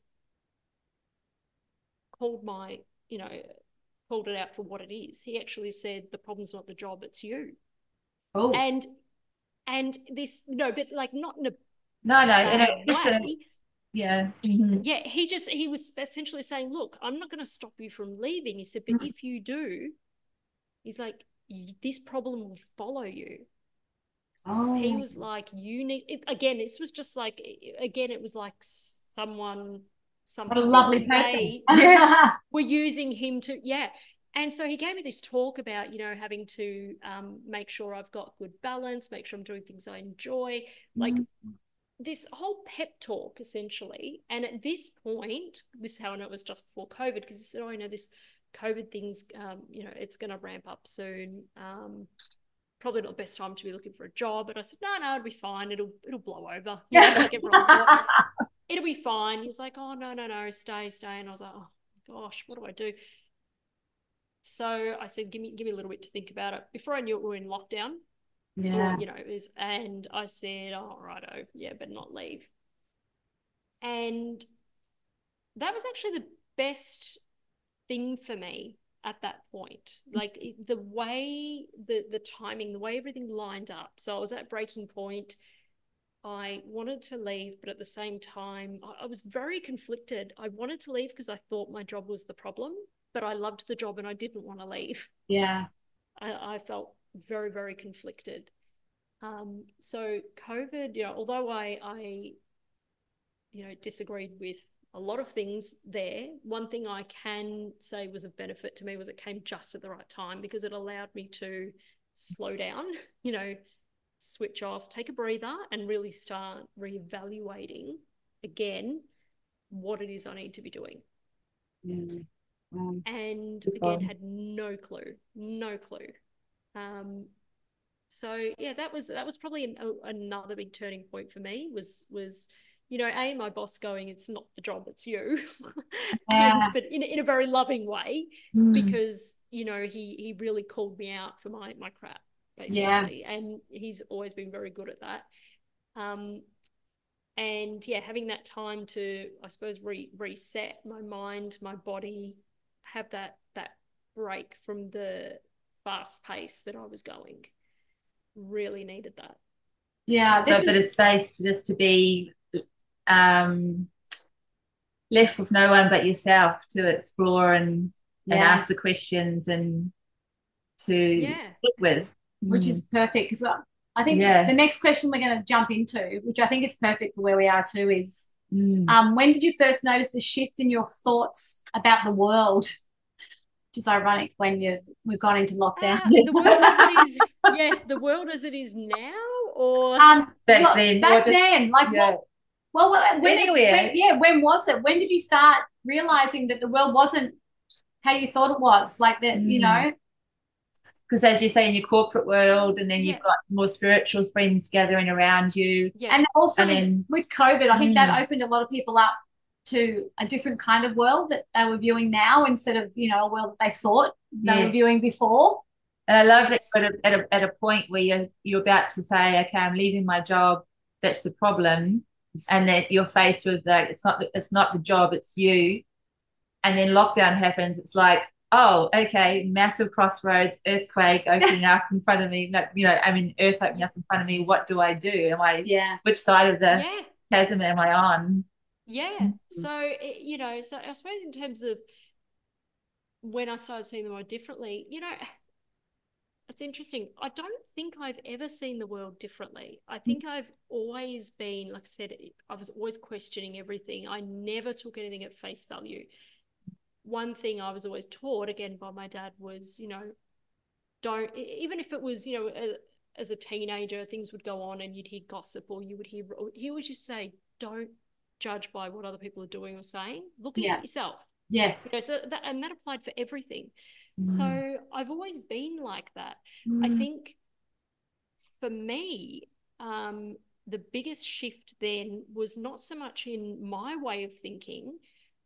called my, you know, called it out for what it is. He actually said, the problem's not the job, it's you. Oh. And and this, no, but like not in a no, no, in a, way. Yeah. Mm-hmm. Yeah, he just, he was essentially saying, look, I'm not going to stop you from leaving. He said, but mm-hmm. if you do, he's like, this problem will follow you. Oh. He was like, you need, it, again, this was just like, again, it was like someone, some what a lovely person. Yes. We're using him to, yeah. And so he gave me this talk about, you know, having to um, make sure I've got good balance, make sure I'm doing things I enjoy, like mm-hmm. this whole pep talk essentially. And at this point, this is how I know it was just before COVID, because he said, oh, I know this COVID thing's, um, you know, it's going to ramp up soon. Um, probably not the best time to be looking for a job. But I said, no, no, it'll be fine. It'll, it'll blow over. You know, like everyone thought. It'll be fine. He's like, oh, no, no, no, stay, stay. And I was like, oh, gosh, what do I do? So I said, give me give me a little bit to think about it. Before I knew it, we were in lockdown. Yeah. Or, you know, it was, and I said, oh, righto, yeah, but not leave. And that was actually the best thing for me at that point. Like the way, the the timing, the way everything lined up. So I was at breaking point. I wanted to leave, but at the same time, I was very conflicted. I wanted to leave because I thought my job was the problem, but I loved the job and I didn't want to leave. Yeah. I, I felt very, very conflicted. Um, so COVID, you know, although I, I, you know, disagreed with a lot of things there, one thing I can say was of benefit to me was it came just at the right time, because it allowed me to slow down, you know, switch off, take a breather, and really start reevaluating again what it is I need to be doing. Mm. Mm. And again, had no clue, no clue. Um, so yeah, that was that was probably an, a, another big turning point for me. Was was you know, a my boss going, it's not the job, it's you, Yeah. and but in in a very loving way, Mm. because you know he he really called me out for my my crap basically, Yeah. and he's always been very good at that. Um, and yeah, having that time to, I suppose, re reset my mind, my body, have that that break from the fast pace that I was going. Really needed that. Yeah, So this a bit is of space to just to be um, left with no one but yourself to explore and and yeah, ask the questions and to Yeah. sit with. which Mm. is perfect because I think Yeah. the next question we're going to jump into, which I think is perfect for where we are too, is Mm. um, when did you first notice a shift in your thoughts about the world? Which is ironic when you we've gone into lockdown. Uh, the world as it is, yeah, the world as it is now, or Um, Back well, then, or back just- then, like yeah. what? Well, well, when, Anywhere. when, yeah, when was it? When did you start realizing that the world wasn't how you thought it was? Like that, you Mm. know? Because as you say, in your corporate world, and then Yeah. you've got more spiritual friends gathering around you. yeah, And also And then- with COVID, I think that Mm. opened a lot of people up to a different kind of world that they were viewing now instead of, you know, a world that they thought they were Yes. viewing before. And I love Yes. that you're at a, at, a, at a point where you're you're about to say, okay, I'm leaving my job. That's the problem, and that you're faced with like it's not the, it's not the job, it's you. And then lockdown happens. It's like, oh, okay, massive crossroads, earthquake opening up in front of me. Like, you know, I mean, earth opening up in front of me. What do I do? Am I Yeah. which side of the yeah, chasm am I on? yeah. So it, you know, so I suppose in terms of when I started seeing the world differently, you know, it's interesting. I don't think I've ever seen the world differently. I think I've always been, like I said, I was always questioning everything. I never took anything at face value. One thing I was always taught, again, by my dad was, you know, don't, even if it was, you know, a, as a teenager, things would go on and you'd hear gossip or you would hear, he would just say, don't judge by what other people are doing or saying. Look Yeah. at yourself. Yes. You know, so that, and that applied for everything. Mm. So I've always been like that. I Mm. think for me, um, the biggest shift then was not so much in my way of thinking,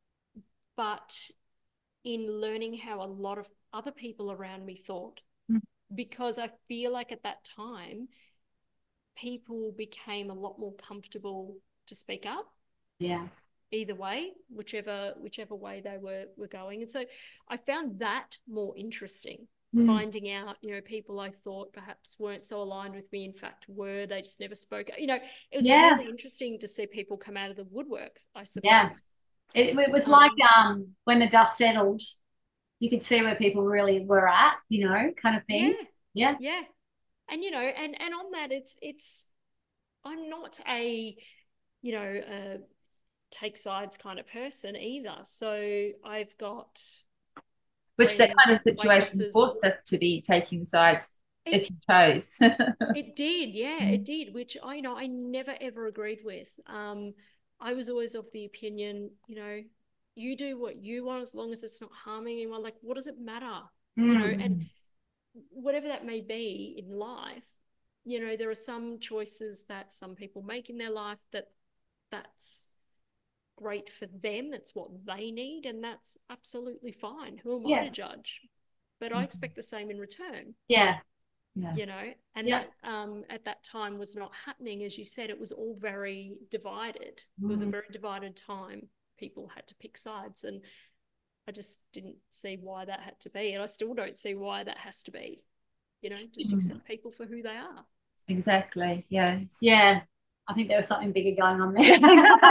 but in learning how a lot of other people around me thought. Mm. Because I feel like at that time, people became a lot more comfortable to speak up. Yeah. Either way, whichever whichever way they were were going. And so I found that more interesting, Mm. finding out, you know, people I thought perhaps weren't so aligned with me, in fact were, they just never spoke. You know, it was Yeah. really interesting to see people come out of the woodwork, I suppose. Yeah. It, it was Um, like um when the dust settled, you could see where people really were at, you know, kind of thing. Yeah, Yeah. yeah. And you know, and and on that, it's it's I'm not a, you know, a take sides kind of person either. So I've got Which that kind of friends, situation acquaintances- forced us to be taking sides It- if you chose. It did, yeah, it did, which I you know I never ever agreed with. Um, I was always of the opinion, you know, you do what you want as long as it's not harming anyone. Like, what does it matter? You know, Mm. and whatever that may be in life, you know, there are some choices that some people make in their life that that's great for them. It's what they need, and that's absolutely fine. Who am I Yeah. to judge? But I expect the same in return. Yeah. Yeah. You know, and Yeah. that um at that time was not happening. As you said, it was all very divided. It was a Mm. very divided time. People had to pick sides, and I just didn't see why that had to be, and I still don't see why that has to be. You know, just Mm. accept people for who they are. Exactly. Yeah. Yeah. I think there was something bigger going on there.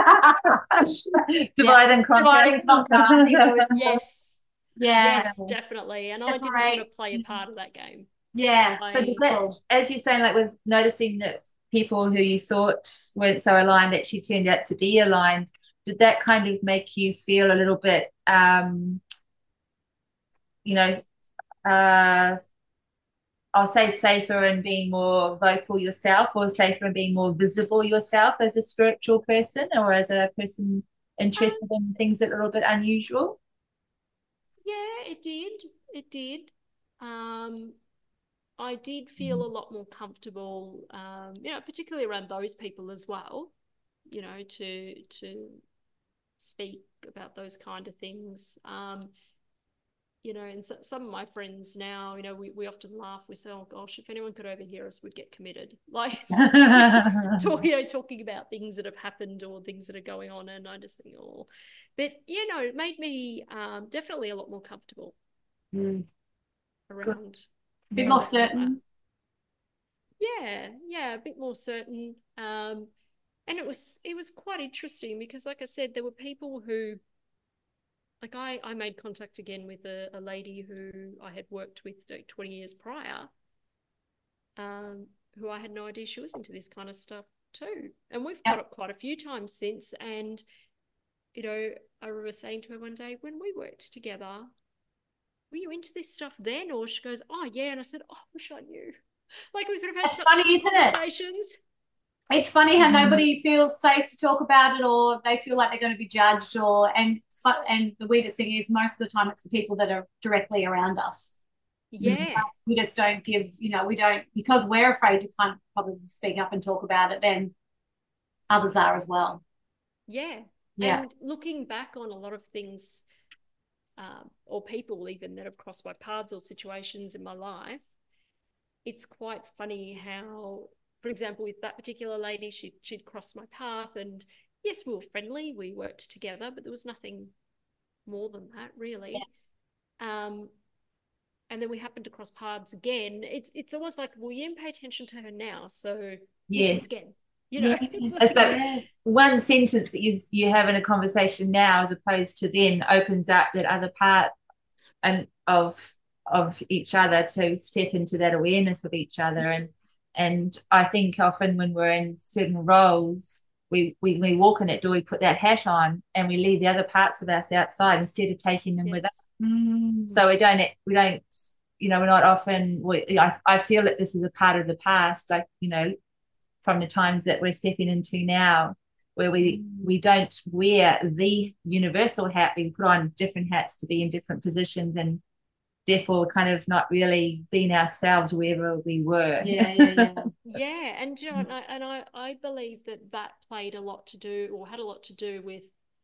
Divide and conquer. Divide and conquer. I think there was more. Yes, Yeah. yes, definitely. And I didn't want to Separate. play a part of that game. Yeah. So did Like, that, Cool. as you're saying, like with noticing that people who you thought weren't so aligned actually turned out to be aligned, did that kind of make you feel a little bit, um, you know, uh, I'll say safer and being more vocal yourself, or safer and being more visible yourself as a spiritual person, or as a person um, interested in things that are a little bit unusual? yeah, it did. It did. Um, I did feel a lot more comfortable, um, you know, particularly around those people as well, you know, to to speak about those kind of things. Um, you know, and so, some of my friends now, you know, we, we often laugh. We say, "Oh gosh, if anyone could overhear us, we'd get committed." Like, talk, you know, talking about things that have happened or things that are going on, and I just think, oh, but you know, it made me um, definitely a lot more comfortable Mm, good. around Bit Yeah. more around that. certain. Yeah, yeah, a bit more certain. Um, and it was it was quite interesting because, like I said, there were people who, like I, I made contact again with a, a lady who I had worked with like twenty years prior, um, who I had no idea she was into this kind of stuff too. And we've Yeah. caught up quite a few times since. And, you know, I remember saying to her one day, when we worked together, were you into this stuff then? Or she goes, oh, yeah. And I said, oh, I wish I knew. Like we could have had It's such funny, good isn't it? conversations. It's funny how Mhm. nobody feels safe to talk about it, or they feel like they're going to be judged, or and fu- and the weirdest thing is most of the time it's the people that are directly around us. We just, Yeah. we just don't give, you know, we don't, because we're afraid to kind of probably speak up and talk about it, then others are as well. Yeah. Yeah. And looking back on a lot of things, um, or people even that have crossed my paths or situations in my life, it's quite funny how, for example, with that particular lady, she, she'd crossed my path, and yes, we were friendly, we worked together, but there was nothing more than that, really. Um, and then we happened to cross paths again. It's it's almost like, well, you didn't pay attention to her now, so here she is Yes. again. You know, Yeah. it's It's like Yes. one sentence that you, you have in a conversation now as opposed to then opens up that other part and of of each other to step into that awareness of each other. And and I think often when we're in certain roles, we we, we walk in that door, we put that hat on and we leave the other parts of us outside instead of taking them with us. yes. Mm. So we don't we don't you know we're not often we, I, I feel that this is a part of the past, like, you know, from the times that we're stepping into now, where we we don't wear the universal hat, we put on different hats to be in different positions, and therefore kind of not really being ourselves wherever we were. Yeah, yeah, yeah. Yeah, and you know, and I, and I I believe that that played a lot to do, or had a lot to do with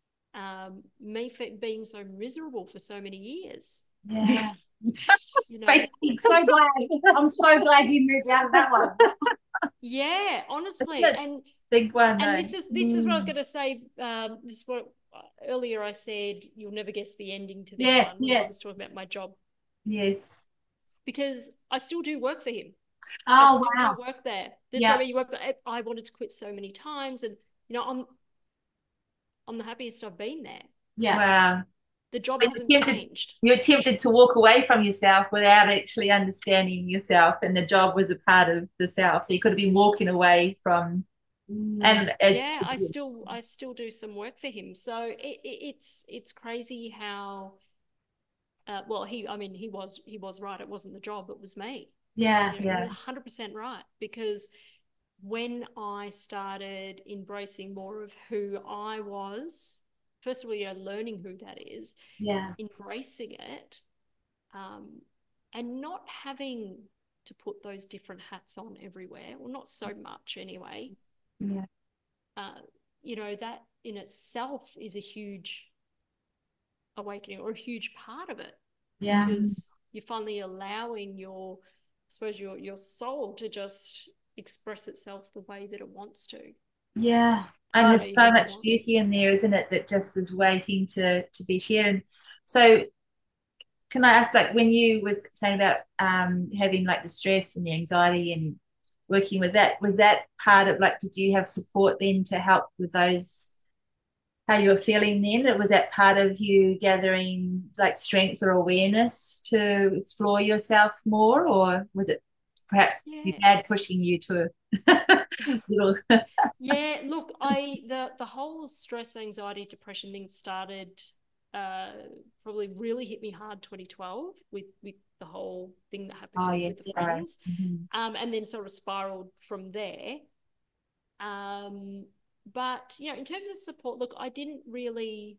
um, me being so miserable for so many years. Yeah. You know, I'm so glad. I'm so glad you moved out of that one. yeah, honestly, Good. and Big one. and No. this is this is what I was going to say. Um, this is what earlier I said. You'll never guess the ending to this Yes, one. When I was yes. talking about my job, Yes. because I still do work for him. Oh, I still wow. do work there. This Yeah. where you work. I, I wanted to quit so many times, and you know, I'm I'm the happiest I've been there. Yeah. Wow. The job So you hasn't attempted, changed. you attempted to walk away from yourself without actually understanding yourself, and the job was a part of the self. So you could have been walking away from, and as Yeah, I still I still do some work for him. So it, it it's it's crazy how uh, well he I mean he was he was right. It wasn't the job, it was me. Yeah. You know, Yeah. one hundred percent right, because when I started embracing more of who I was, first of all, you know, learning who that is, Yeah. embracing it, um, and not having to put those different hats on everywhere, or not so much anyway. Yeah. Uh, you know, that in itself is a huge awakening, or a huge part of it, Yeah. because you're finally allowing your, I suppose, your your soul to just express itself the way that it wants to. Yeah. And Oh, there's so That it much wants. beauty in there, isn't it, that just is waiting to to be shared. And so can I ask, like, when you was saying about um having like the stress and the anxiety and working with that, was that part of, like, did you have support then to help with those how you were feeling then? Was that part of you gathering like strength or awareness to explore yourself more, or was it perhaps your Yeah. dad pushing you to a little? Yeah, look, I the the whole stress, anxiety, depression thing started uh probably really hit me hard twenty twelve with with the whole thing that happened Oh to, with yes, the sorry. planes. Mhm. Um, and then sort of spiraled from there. Um, but you know, in terms of support, look, I didn't really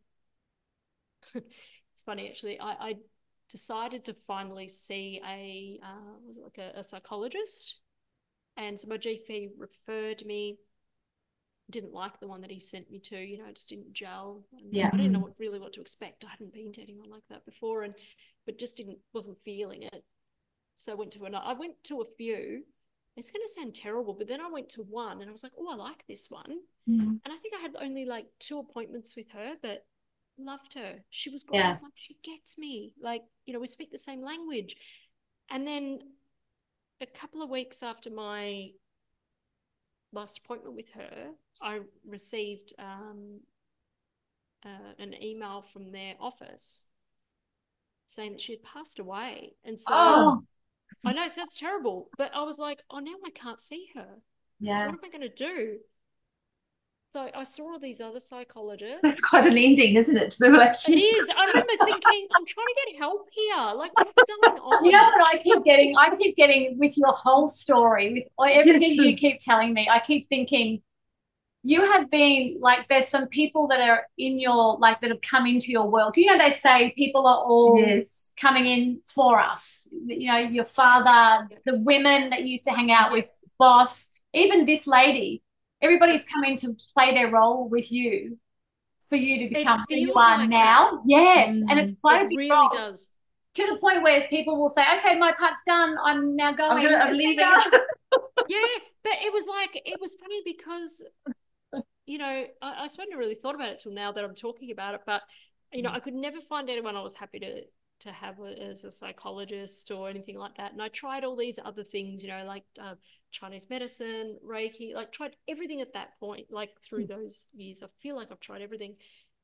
it's funny actually. I, I decided to finally see a uh, was it like a, a psychologist, and so my G P referred me. Didn't like the one that he sent me to. You know, just didn't gel. And Yeah. I didn't know what, really what to expect. I hadn't been to anyone like that before, and but just didn't wasn't feeling it. So I went to another. I went to a few. It's going to sound terrible, but then I went to one, and I was like, oh, I like this one. Mhm. And I think I had only like two appointments with her, but loved her. She was great. I Yeah. was like, she gets me. Like, you know, we speak the same language. And then a couple of weeks after my last appointment with her, I received um, uh, an email from their office saying that she had passed away. And so Oh, I know it sounds terrible, but I was like, oh, now I can't see her. yeah. What am I going to do? So I saw all these other psychologists. That's quite an ending, isn't it, to the It relationship? is. I remember thinking, I'm trying to get help here. Like, what's going on? You know what I keep getting? I keep getting with your whole story, with everything you keep telling me, I keep thinking you have been like, there's some people that are in your, like, that have come into your world. You know, they say people are all Yes. coming in for us. You know, your father, the women that you used to hang out Yeah. with, boss, even this lady, everybody's coming to play their role with you for you to become who you feels are like now. Yes. And Mm. it's quite a It big really role. does. To the point where people will say, okay, my part's done. I'm now going. I'm gonna, I'm See leaving. ya. Yeah, but it was like, it was funny because, you know, I, I hadn't really thought about it till now that I'm talking about it, but, you know, I could never find anyone I was happy to to have a, as a psychologist or anything like that. And I tried all these other things, you know, like uh, Chinese medicine, Reiki, like tried everything at that point, like through those years. I feel like I've tried everything.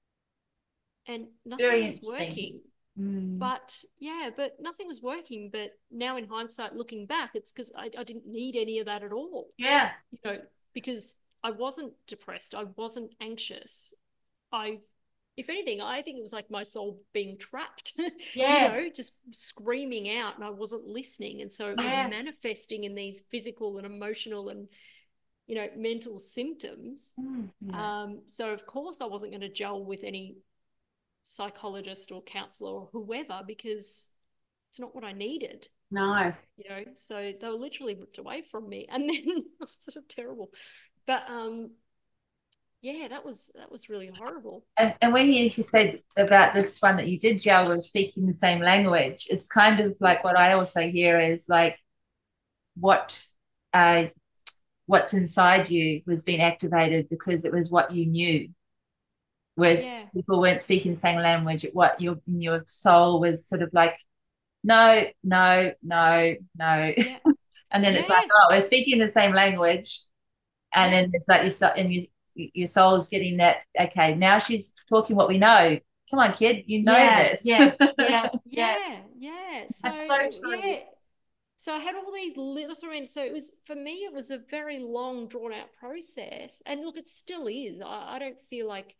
And nothing Very was interesting. working. Mm. But yeah, but nothing was working. But now in hindsight, looking back, it's because I, I didn't need any of that at all. Yeah. You know, because I wasn't depressed. I wasn't anxious. I, if anything, I think it was like my soul being trapped, Yes. you know, just screaming out, and I wasn't listening. And so it was Yes. manifesting in these physical and emotional and, you know, mental symptoms. Mm, yeah. Um, so of course I wasn't going to gel with any psychologist or counselor or whoever, because it's not what I needed, No. you know. So they were literally ripped away from me, and then it was sort of terrible. But um, yeah, that was that was really horrible. And, and when you said about this one that you did gel with speaking the same language, it's kind of like what I also hear is like what uh, what's inside you was being activated because it was what you knew. Whereas Yeah. people weren't speaking the same language, what your your soul was sort of like, no, no, no, no. Yeah. And then it's Yeah. like, oh, we're speaking the same language. And Yeah. then it's like you start and you your soul's getting that, okay, now she's talking what we know. Come on, kid, you know Yeah, this. yes, yes, yeah. Yeah, yeah. So That's so true. yeah. So I had all these little surroundings. So it was, for me, it was a very long, drawn out process. And look, it still is. I, I don't feel like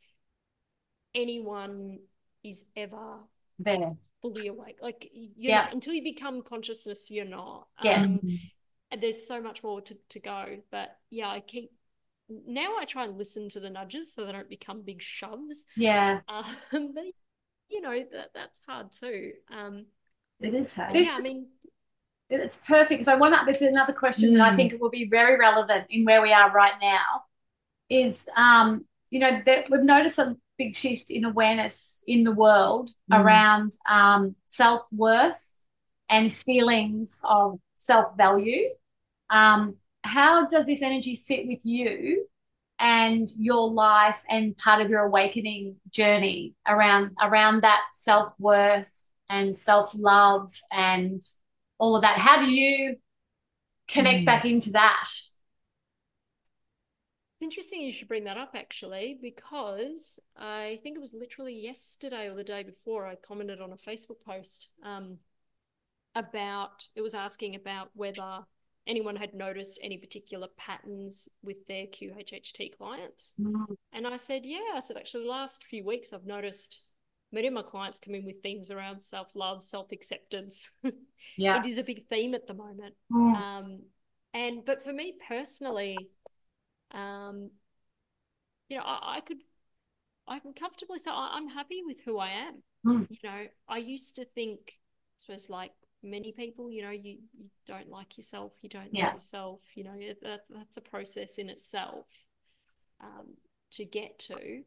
anyone is ever There. fully awake. Like you're Yeah. not, until you become consciousness, you're not. Yes. Um, and there's so much more to, to go. But yeah, I keep, now I try and listen to the nudges so they don't become big shoves. Yeah. Um, but you know, that that's hard too. Um, It is hard. but This yeah, I is- mean, It's perfect. So one, this is another question that I Mm. think will be very relevant in where we are right now is, um, you know, that we've noticed a big shift in awareness in the world Mm. around um, self-worth and feelings of self-value. Um, how does this energy sit with you and your life and part of your awakening journey around around that self-worth and self-love and all of that? How do you connect Mm. back into that? It's interesting you should bring that up, actually, because I think it was literally yesterday or the day before I commented on a Facebook post um, about, it was asking about whether anyone had noticed any particular patterns with their Q H H T clients. Mm. And I said, yeah, I said, actually, the last few weeks I've noticed many of my clients come in with themes around self-love, self-acceptance. Yeah. It is a big theme at the moment. Mm. Um, and, but for me personally, um, you know, I, I could, I can comfortably say I, I'm happy with who I am. Mm. You know, I used to think, I suppose, like many people, you know, you, you don't like yourself, you don't Yeah. love yourself, you know, that, that's a process in itself um, to get to.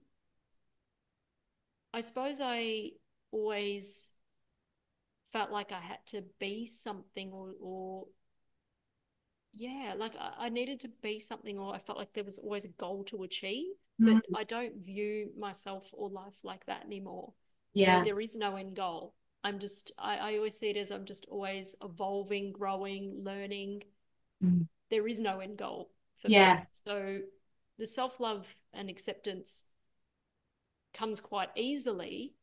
I suppose I always felt like I had to be something or, or yeah, like I, I needed to be something, or I felt like there was always a goal to achieve. Mm. But I don't view myself or life like that anymore. Yeah. You know, there is no end goal. I'm just, I, I always see it as I'm just always evolving, growing, learning. Mm. There is no end goal for Yeah. me. So the self-love and acceptance comes quite easily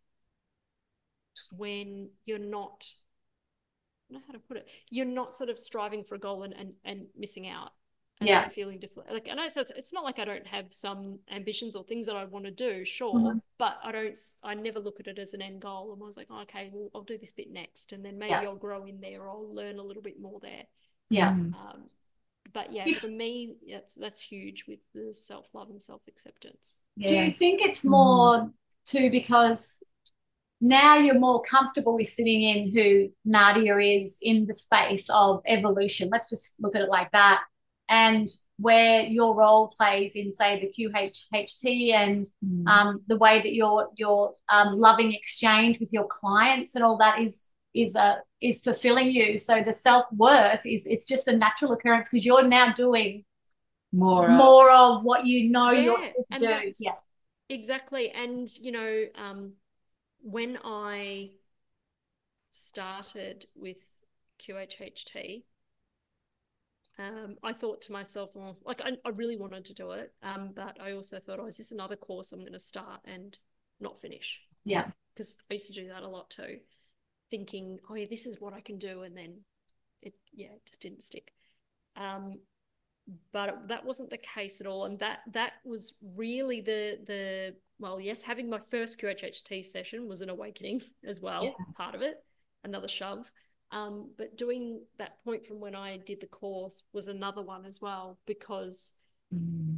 when you're not, I don't know how to put it, you're not sort of striving for a goal and, and, and missing out. And Yeah. then feeling different. Like, I know, so it's, it's not like I don't have some ambitions or things that I want to do, sure, Mm-hmm. but I don't, I never look at it as an end goal. And I was like, oh, okay, well, I'll do this bit next, and then maybe Yeah. I'll grow in there, or I'll learn a little bit more there. Yeah. Um, but yeah, for me, that's that's huge with the self-love and self-acceptance. Do you think it's more too because now you're more comfortable with sitting in who Nadia is in the space of evolution? Let's just look at it like that. And where your role plays in, say, the Q H H T and Mm. um, the way that your your um, loving exchange with your clients and all that is is uh, is fulfilling you. So the self-worth is, it's just a natural occurrence because you're now doing More of- more of what you know you're Yeah, to and do. that's Yeah. exactly. And you know, um, when I started with Q H H T, um, I thought to myself, well, like I, I really wanted to do it, um, but I also thought, oh, is this another course I'm going to start and not finish? Yeah. Because I used to do that a lot too, thinking, oh yeah, this is what I can do, and then it, yeah, it just didn't stick. Um, but that wasn't the case at all, and that that was really the the well, yes, having my first Q H H T session was an awakening as well, Yeah. part of it, another shove. Um, but doing that point from when I did the course was another one as well, because Mm.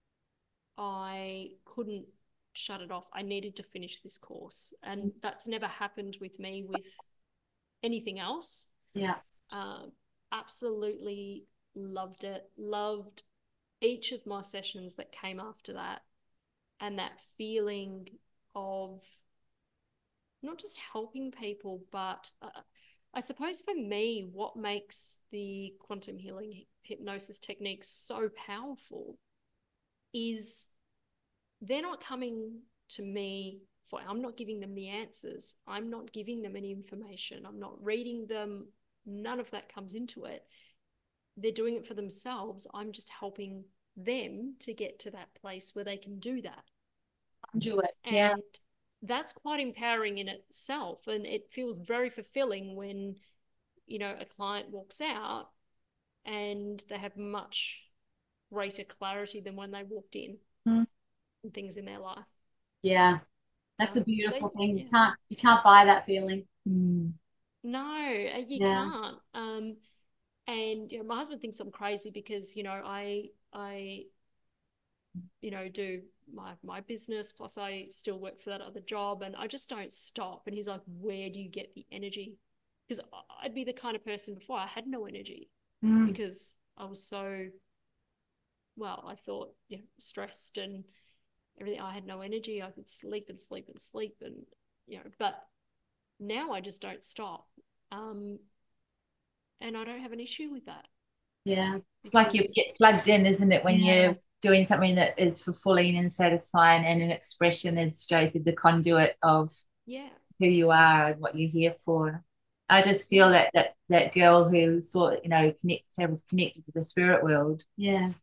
I couldn't shut it off. I needed to finish this course, and that's never happened with me with anything else. Yeah. Um, absolutely loved it. Loved each of my sessions that came after that, and that feeling of not just helping people, but uh, I suppose for me, what makes the quantum healing hypnosis techniques so powerful is they're not coming to me for, I'm not giving them the answers. I'm not giving them any information. I'm not reading them. None of that comes into it. They're doing it for themselves. I'm just helping them to get to that place where they can do that. Do it. And Yeah. that's quite empowering in itself. And it feels very fulfilling when, you know, a client walks out and they have much greater clarity than when they walked in Mm. and things in their life. Yeah. That's Um, a beautiful so, thing. yeah. You can't you can't buy that feeling. Mm. No, you Yeah. can't. Um, and you know, my husband thinks I'm crazy because, you know, I I you know, do my my business, plus I still work for that other job, and I just don't stop. And he's like, where do you get the energy? Because I'd be the kind of person before, I had no energy Mm. because I was so, well, I thought, you know, stressed and everything. I had no energy. I could sleep and sleep and sleep, and you know, but now I just don't stop. Um, and I don't have an issue with that. Yeah. It's like you because- get plugged in, isn't it, when Yeah. you're doing something that is fulfilling and satisfying, and an expression, as Jo said, the conduit of yeah, who you are and what you're here for. I just feel that that that girl who saw, you know, connect, was connected with the spirit world. Yeah.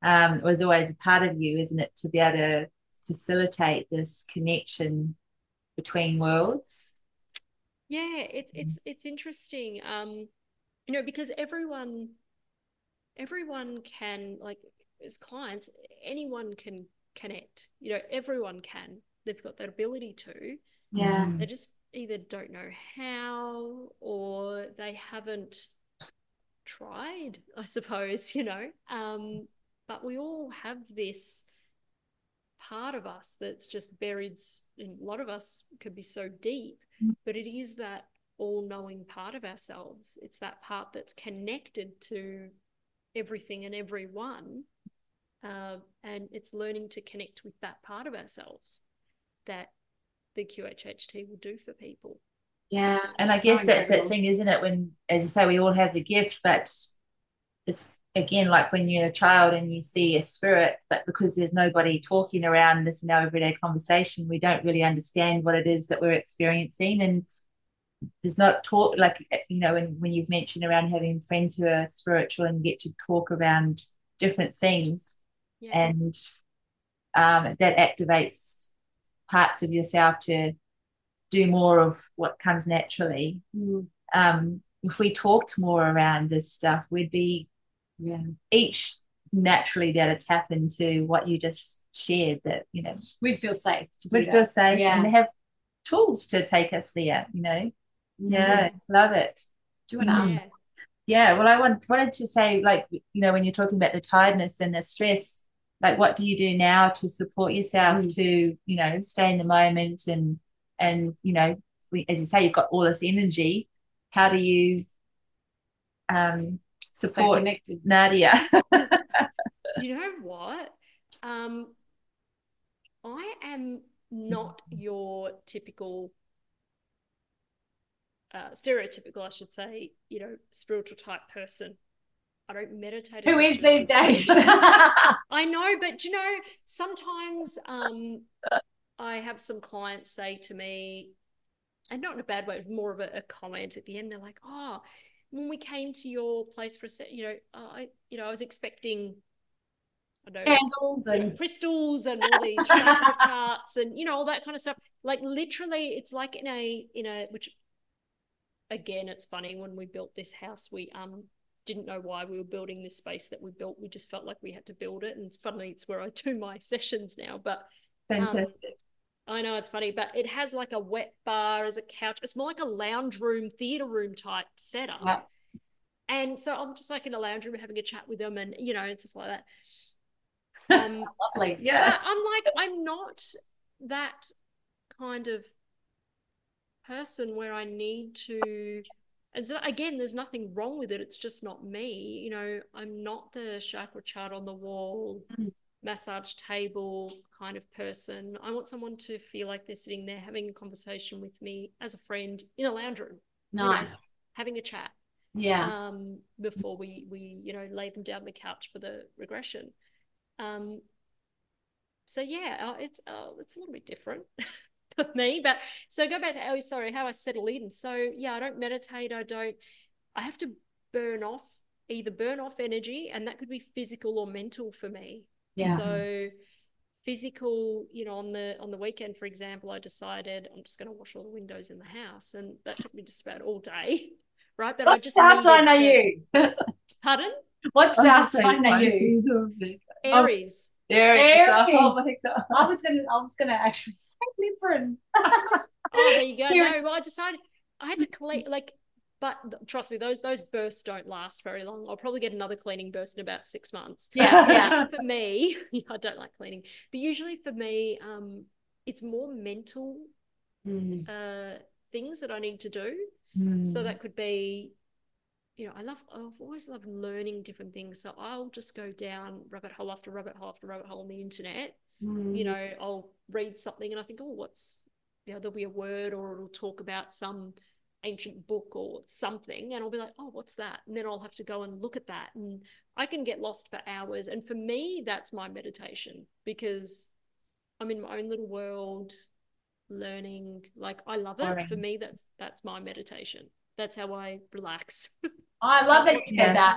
um, was always a part of you, isn't it? To be able to facilitate this connection between worlds. Yeah, it's it's it's interesting. Um, you know, because everyone everyone can, like, as clients, anyone can connect. You know, everyone can. They've got that ability to. Yeah. They just either don't know how, or they haven't tried, I suppose, you know. Um, but we all have this part of us that's just buried, and a lot of us could be so deep, but it is that all-knowing part of ourselves. It's that part that's connected to everything and everyone, uh, and it's learning to connect with that part of ourselves that the Q H H T will do for people. Yeah, and I So guess that's that incredible. thing, isn't it? When, as you say, we all have the gift, but it's again like when you're a child and you see a spirit, but because there's nobody talking around this in our everyday conversation, we don't really understand what it is that we're experiencing. And there's not talk, like, you know, when, when you've mentioned around having friends who are spiritual and get to talk around different things, Yeah. and um, that activates parts of yourself to do more of what comes naturally. Mm. Um, if we talked more around this stuff, we'd be Yeah. each naturally be able to tap into what you just shared, that, you know, We'd feel safe to do we'd that. feel safe Yeah. and have tools to take us there, you know. Yeah, love it. Do you want to ask? Yeah. Yeah, well, I want, wanted to say, like, you know, when you're talking about the tiredness and the stress, like, what do you do now to support yourself Mm. to, you know, stay in the moment and, and, you know, we, as you say, you've got all this energy. How do you um, Stay support connected. Nadia? Do you know what? Um, I am not your typical, uh, stereotypical, I should say, you know, spiritual type person. I don't meditate as Who much is as these I days? should. I know, but you know, sometimes um, I have some clients say to me, and not in a bad way, more of a, a comment at the end. They're like, "Oh, when we came to your place for a set, you know, uh, I, you know, I was expecting, I don't know, Candles you know, and crystals and all these chakra charts and, you know, all that kind of stuff. Like literally, it's like in a in a which, again, it's funny, when we built this house, we um didn't know why we were building this space that we built. We just felt like we had to build it, and it's funny, it's where I do my sessions now. But um, Fantastic. I know it's funny, but it has like a wet bar as a couch. It's more like a lounge room, theater room type setup. Yeah. And so I'm just like in a lounge room having a chat with them, and you know, and stuff like that. Um, lovely. Yeah. but I'm like, I'm not that kind of person where I need to. And so again, there's nothing wrong with it. It's just not me. You know, I'm not the chakra chart on the wall, Mm. massage table kind of person. I want someone to feel like they're sitting there having a conversation with me as a friend in a lounge room. You know, Nice. having a chat. Yeah. Um, before we we you know lay them down the couch for the regression. Um, so yeah, uh, it's uh, it's a little bit different for me. But so go back to oh sorry how I settle in. So yeah, I don't meditate. I don't. I have to burn off either burn off energy, and that could be physical or mental for me. Yeah. So physical, you know, on the on the weekend, for example, I decided I'm just going to wash all the windows in the house, and that took me just about all day. Right, but What I just star sign needed are to. you? Pardon? What star I'm so sign are you? excited. Aries. Aries. Oh Aries. my God. I was gonna I was gonna actually say Libra. Oh, there you go. Here- No, well, I decided I had to collect, like, but trust me, those those bursts don't last very long. I'll probably get another cleaning burst in about six months. Yeah, yeah. Usually for me, I don't like cleaning, but usually for me, um, it's more mental Mm. uh things that I need to do. Mm. So that could be, you know, I love, I've always loved learning different things. So I'll just go down rabbit hole after rabbit hole after rabbit hole on the internet. Mm. You know, I'll read something and I think, oh, what's, you know, there'll be a word or it'll talk about some ancient book or something. And I'll be like, oh, what's that? And then I'll have to go and look at that. And I can get lost for hours. And for me, that's my meditation, because I'm in my own little world learning. Like, I love it. Boring. For me, that's that's my meditation. That's how I relax. I love that you Yeah. said that.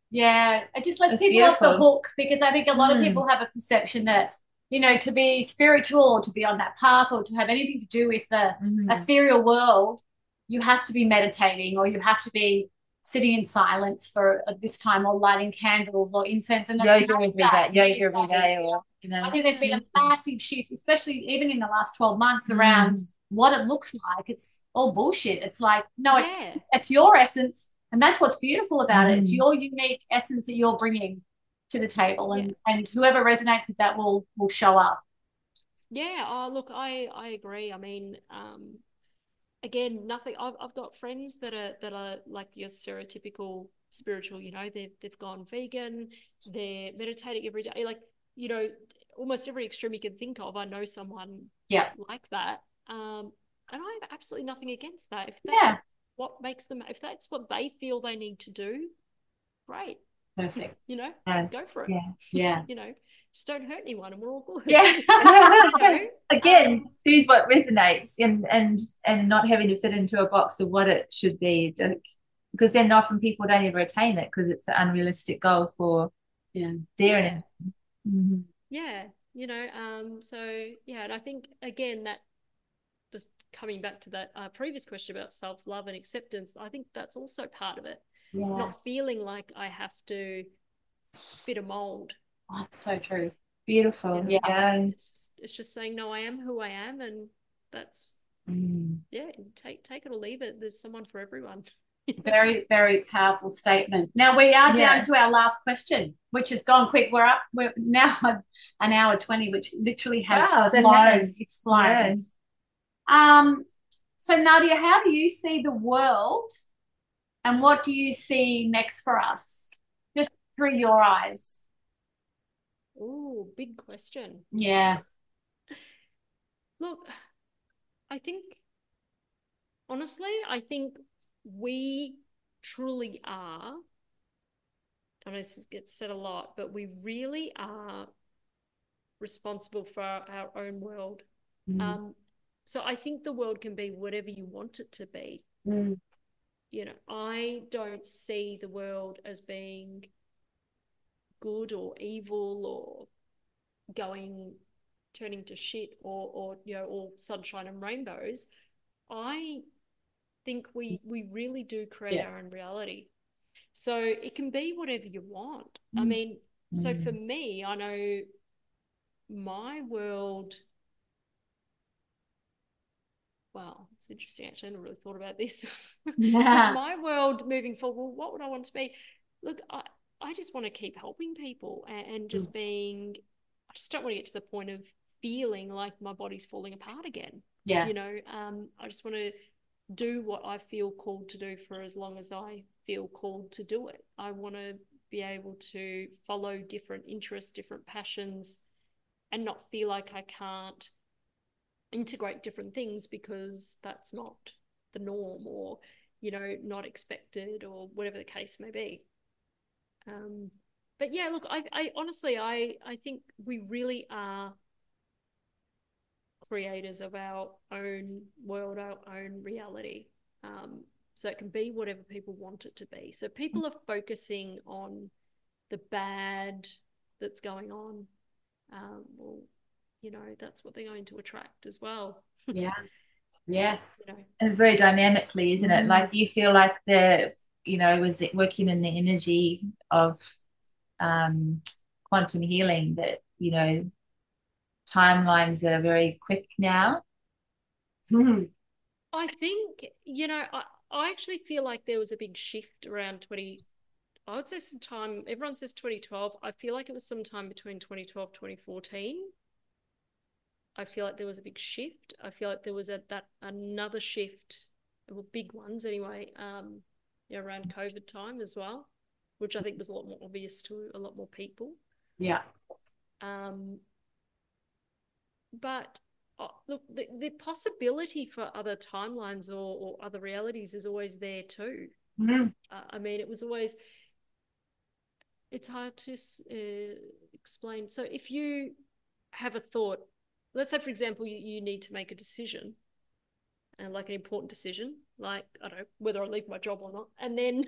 Yeah, it just lets That's people off the beautiful. hook, because I think a lot of Mm. people have a perception that, you know, to be spiritual or to be on that path or to have anything to do with the Mhm. ethereal world, you have to be meditating or you have to be sitting in silence for this time, or lighting candles or incense. And that's Yoga not every that day, these yoga every day, days. or you know. I think there's been a massive shift, especially even in the last twelve months, Mm. around what it looks like. It's all bullshit. It's like, no, it's Yeah. it's your essence, and that's what's beautiful about it. It's Mm. your unique essence that you're bringing to the table, and Yeah. and whoever resonates with that will will show up. Yeah, oh, look, I I agree. I mean, um, again, nothing. I've I've got friends that are that are like your stereotypical spiritual. You know, they've they've gone vegan, they're meditating every day. Like, you know, almost every extreme you can think of, I know someone Yeah, like that. Um, and I have absolutely nothing against that. If yeah, that's what makes them, if that's what they feel they need to do, great. perfect. You know, Yes, go for it. yeah. Yeah, You know, just don't hurt anyone, and we're all good. yeah. You know, Again, um, choose what resonates, and and and not having to fit into a box of what it should be, like, because then often people don't ever attain it because it's an unrealistic goal for Yeah. their yeah. Mhm. Yeah, you know, um, so yeah, and I think again that just coming back to that uh, previous question about self-love and acceptance, I think that's also part of it. Yeah. Not feeling like I have to fit a mold. Oh, that's so true. Beautiful. You know? Yeah. Yeah. It's just, it's just saying, no, I am who I am, and that's Mm. yeah, take take it or leave it. There's someone for everyone. Very, very powerful statement. Now we are Yeah. down to our last question, which has gone quick. We're up. We're now an hour twenty, which literally has Wow, that flown. has. It's flown. Yes. Um. So Nadia, how do you see the world, and what do you see next for us, just through your eyes? Oh, big question. Yeah. Look, I think honestly, I think we truly are. I know this gets said a lot, but we really are responsible for our, our own world. Mm. Um, so I think the world can be whatever you want it to be. Mm. You know, I don't see the world as being good or evil or going turning to shit, or or you know, all sunshine and rainbows. I think we we really do create Yeah. our own reality. So it can be whatever you want. I Mm. mean, so for Mm. me, I know my world. Wow, it's interesting. Actually, I never really thought about this. Yeah. My world moving forward, well, what would I want to be? Look, I, I just want to keep helping people, and, and just being, I just don't want to get to the point of feeling like my body's falling apart again. Yeah. You know, um, I just want to do what I feel called to do for as long as I feel called to do it. I want to be able to follow different interests, different passions, and not feel like I can't integrate different things because that's not the norm, or you know, not expected, or whatever the case may be. Um, but yeah, look, I, I honestly, I, I think we really are creators of our own world, our own reality. Um, so it can be whatever people want it to be. So people are focusing on the bad that's going on. Um, well, you know, that's what they're going to attract as well. Yeah. Yes. You know, And very dynamically, isn't it? Mm. Like, do you feel like the, you know, with it working in the energy of um, quantum healing, that, you know, timelines are very quick now? Mm. I think, you know, I, I actually feel like there was a big shift around twenty, I would say sometime, everyone says twenty twelve. I feel like it was sometime between twenty twelve, twenty fourteen. I feel like there was a big shift. I feel like there was a that another shift, well, big ones anyway, um, you know, around COVID time as well, which I think was a lot more obvious to a lot more people. Yeah. Um, but oh, look, the, the possibility for other timelines or, or other realities is always there too. Mm. Uh, I mean, it was always, it's hard to uh, explain. So if you have a thought, let's say, for example, you, you need to make a decision. and like an important decision, like, I don't know, whether I leave my job or not. And then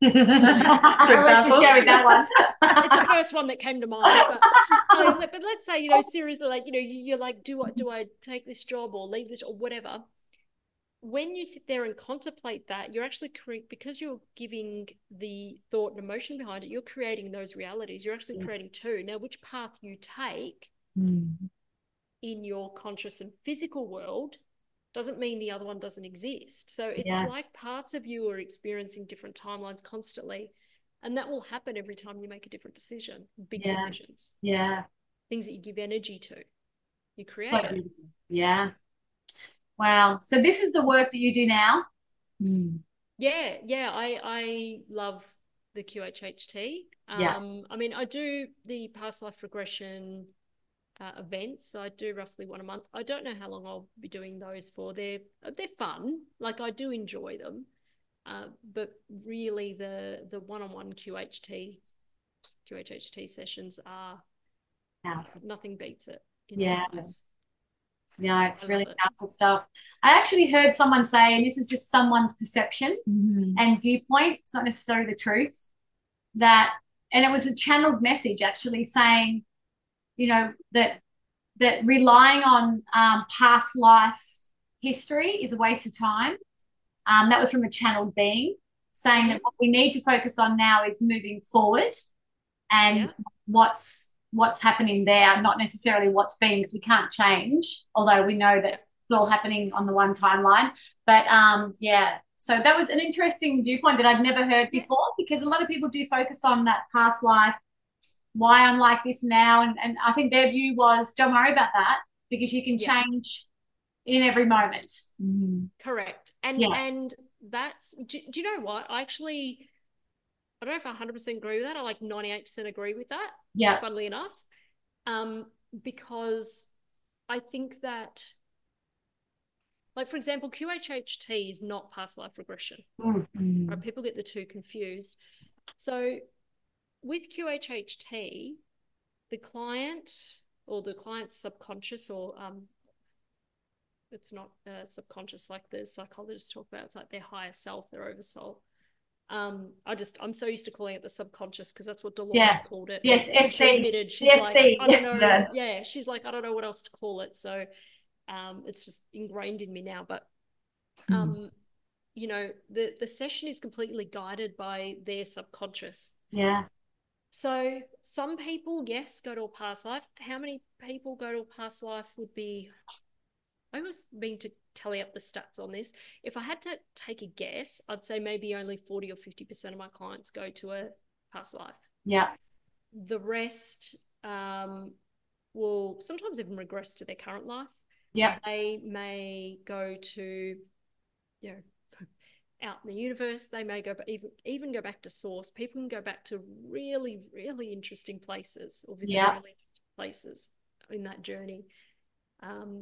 let's just go with that one. It's the first one that came to mind. But, uh, but let's say, you know, seriously, like, you know, you're like, do I, do I take this job or leave this or whatever? When you sit there and contemplate that, you're actually creating, because you're giving the thought and emotion behind it, you're creating those realities. You're actually creating two. Now, which path you take mm. in your conscious and physical world doesn't mean the other one doesn't exist. So it's yeah. like parts of you are experiencing different timelines constantly. And that will happen every time you make a different decision, big yeah. decisions. Yeah. Things that you give energy to. You create so it. Yeah. Wow. So this is the work that you do now? Mm. Yeah. Yeah. I, I love the Q H H T. Um, yeah. I mean, I do the past life regression uh, events. So I do roughly one a month. I don't know how long I'll be doing those for. They're, they're fun. Like, I do enjoy them. Uh, but really the the one-on-one Q H T Q H H T sessions are powerful. Nothing beats it. Yeah. Yeah, it's really it. powerful stuff. I actually heard someone say, and this is just someone's perception mm-hmm. and viewpoint, it's not necessarily the truth, that, and it was a channeled message actually saying, you know, that that relying on um, past life history is a waste of time. Um, that was from a channeled being saying that what we need to focus on now is moving forward and yeah. what's what's happening there, not necessarily what's been, because we can't change, although we know that it's all happening on the one timeline. But um, yeah, so that was an interesting viewpoint that I'd never heard before, because a lot of people do focus on that past life, why I'm like this now. And, and I think their view was, don't worry about that, because you can yeah. change in every moment. Mm-hmm. Correct. And yeah. and that's, do, do you know what? I actually, I don't know if I one hundred percent agree with that. I like ninety-eight percent agree with that. Yeah. Funnily enough. Um, because I think that, like, for example, Q H H T is not past life regression. Mm-hmm. Right? People get the two confused. So with Q H H T, the client or the client's subconscious, or um, it's not uh, subconscious like the psychologists talk about, it's like their higher self, their oversoul. Um, I just, I'm so used to calling it the subconscious because that's what Dolores yeah. called it. Yes, F C. She admitted, she's F C. like, I don't know. Yeah. yeah, she's like, I don't know what else to call it. So um, it's just ingrained in me now. But, um, mm. you know, the, the session is completely guided by their subconscious. Yeah. So some people, yes, go to a past life. How many people go to a past life would be, I was being to tally up the stats on this. If I had to take a guess, I'd say maybe only forty or fifty percent of my clients go to a past life. Yeah. The rest um, will sometimes even regress to their current life. Yeah. They may go to, you know, out in the universe. They may go even even go back to source. People can go back to really, really interesting places or visit yeah. really interesting places in that journey. Um,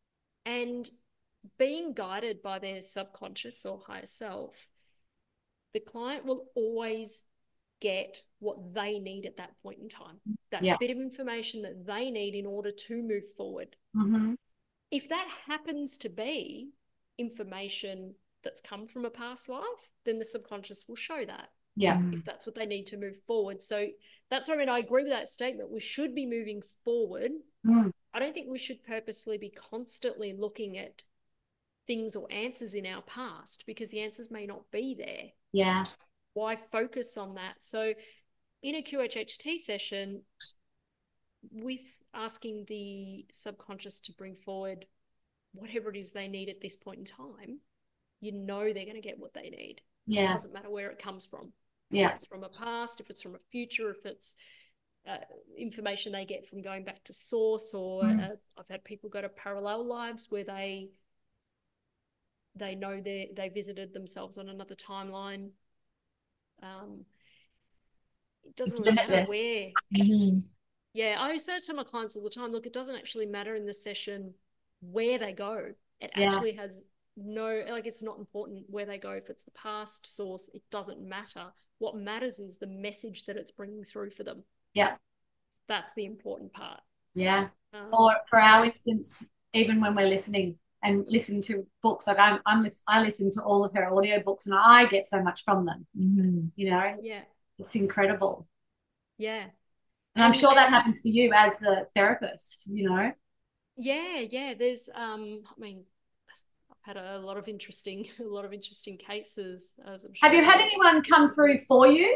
and being guided by their subconscious or higher self, the client will always get what they need at that point in time, that yeah. bit of information that they need in order to move forward. Mm-hmm. If that happens to be information that's come from a past life, then the subconscious will show that. Yeah. If that's what they need to move forward. So that's what I mean. I agree with that statement. We should be moving forward. Mm. I don't think we should purposely be constantly looking at things or answers in our past, because the answers may not be there. Yeah. Why focus on that? So in a Q H H T session, with asking the subconscious to bring forward whatever it is they need at this point in time, you know they're going to get what they need. Yeah. It doesn't matter where it comes from. Yeah. If it's from a past, if it's from a future, if it's uh, information they get from going back to source, or mm. uh, I've had people go to parallel lives where they they know they they visited themselves on another timeline. Um, it doesn't really matter where. Mm-hmm. Yeah, I say it to my clients all the time. Look, it doesn't actually matter in the session where they go. It yeah. actually has no, like, it's not important where they go. If it's the past, source, it doesn't matter. What matters is the message that it's bringing through for them. Yeah. That's the important part. Yeah. Um, or for our instance, even when we're listening, and listen to books. Like I'm, I'm I listen to all of her audio books, and I get so much from them. Mm-hmm. You know, Yeah. it's incredible. Yeah. And I'm And- sure that and- happens for you as the therapist. You know. Yeah, yeah. There's, um, I mean, I've had a lot of interesting, a lot of interesting cases. As I'm sure Have you had you- anyone come through for you?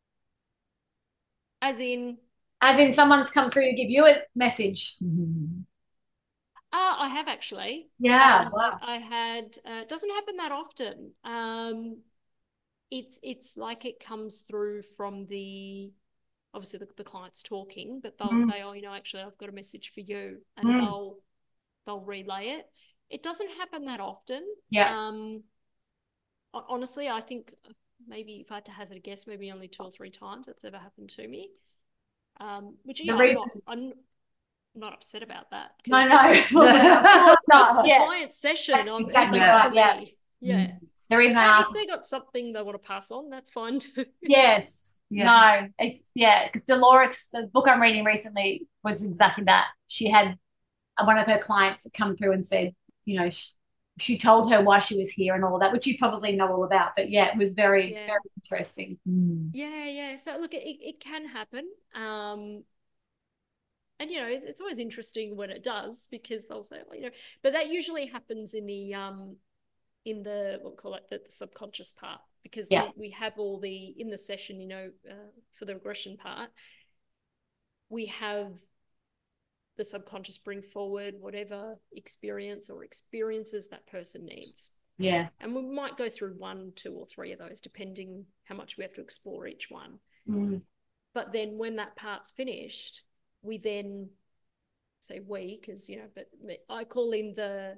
As in, As in, someone's come through to give you a message. Mm-hmm. uh, I have actually. Yeah. Um, Wow. I, I had. Uh, it doesn't happen that often. Um, it's it's like it comes through from the obviously the, the client's talking, but they'll Mm. say, "Oh, you know, actually, I've got a message for you," and Mm. they'll they'll relay it. It doesn't happen that often. Yeah. Um, ho- honestly, I think maybe if I had to hazard a guess, maybe only two or three times it's ever happened to me. Um, which you The know, reason- I'm not, I'm not upset about that. No, 'cause no. Of course It's not. the Yeah. client session. That's I'm, it's exactly not right, for yeah. me. Yeah. The reason I And if asked. they got something they want to pass on, that's fine too. Yes. Yeah. No. It's, yeah. Because Dolores, the book I'm reading recently was exactly that. She had one of her clients come through and said, you know, she, she told her why she was here and all that, which you probably know all about. But yeah, it was very, Yeah. very interesting. Mm. Yeah, yeah. So look, it, it can happen. Um, and you know, it's, it's always interesting when it does because they'll say, well, you know, but that usually happens in the um in the what we call it the, the subconscious part because Yeah. we, we have all the in the session, you know, uh, for the regression part, we have the subconscious bring forward whatever experience or experiences that person needs. Yeah. And we might go through one, two, or three of those, depending how much we have to explore each one. Mm. But then when that part's finished, we then say we, because, you know, but I call in the,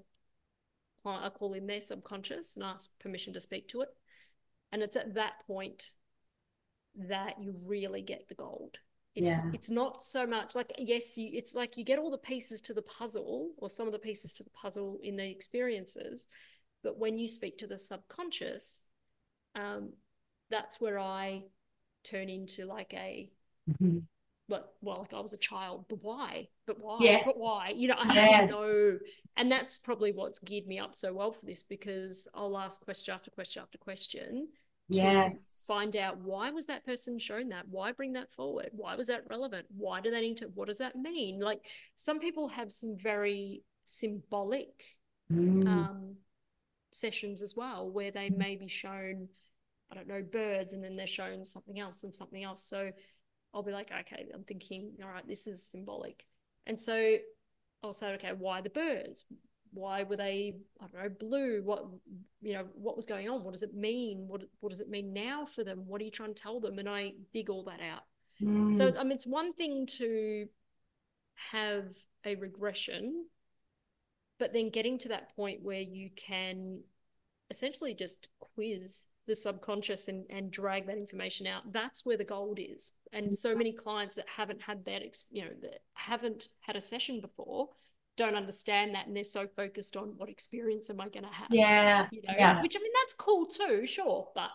I call in their subconscious and ask permission to speak to it. And it's at that point that you really get the gold. It's, Yeah. it's not so much like, yes, you, it's like you get all the pieces to the puzzle or some of the pieces to the puzzle in the experiences. But when you speak to the subconscious, um, that's where I turn into like a, Mm-hmm. but well, like I was a child, but why? But why? Yes. But why? You know, I have Yes. to know. And that's probably what's geared me up so well for this because I'll ask question after question after question to Yes. find out why was that person shown that? Why bring that forward? Why was that relevant? Why do they need to? What does that mean? Like some people have some very symbolic Mm. um, sessions as well, where they may be shown, I don't know, birds, and then they're shown something else and something else. So I'll be like, okay, I'm thinking, all right, this is symbolic. And so I'll say, okay, why the birds? Why were they, I don't know, blue? What, you know, what was going on? What does it mean? What, what does it mean now for them? What are you trying to tell them? And I dig all that out. Mm. So, I mean, it's one thing to have a regression, but then getting to that point where you can essentially just quiz the subconscious and, and drag that information out, that's where the gold is. And so many clients that haven't had that, you know, that haven't had a session before don't understand that, and they're so focused on what experience am I going to have. Yeah. You know, Yeah. which I mean, that's cool too, sure, but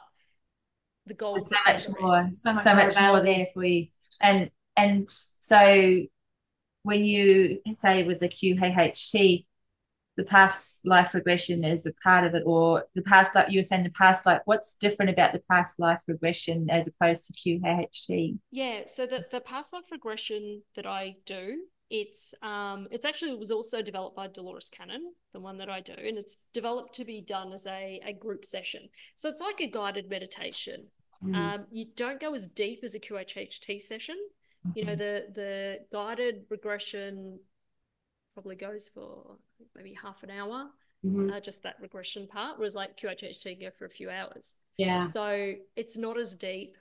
the gold. And so much more, So much so more much more available. there for you. And and so when you say with the Q H H T, the past life regression is a part of it, or the past life, you were saying the past life, what's different about the past life regression as opposed to Q H H T? Yeah, so the, the past life regression that I do, it's um it's actually it was also developed by Dolores Cannon, the one that I do, and it's developed to be done as a, a group session. So it's like a guided meditation. Mm. Um, you don't go as deep as a Q H H T session. You know, the the guided regression probably goes for maybe half an hour, Mhm. uh, just that regression part, whereas like Q H H T go for a few hours. Yeah. So it's not as deep.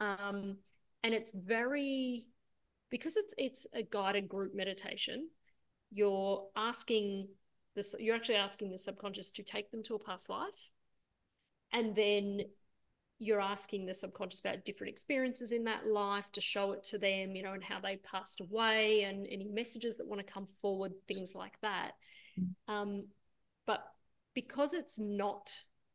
Um, and it's very, because it's it's a guided group meditation, you're asking this, you're actually asking the subconscious to take them to a past life. And then you're asking the subconscious about different experiences in that life to show it to them, you know, and how they passed away and any messages that want to come forward, things like that. Um, but because it's not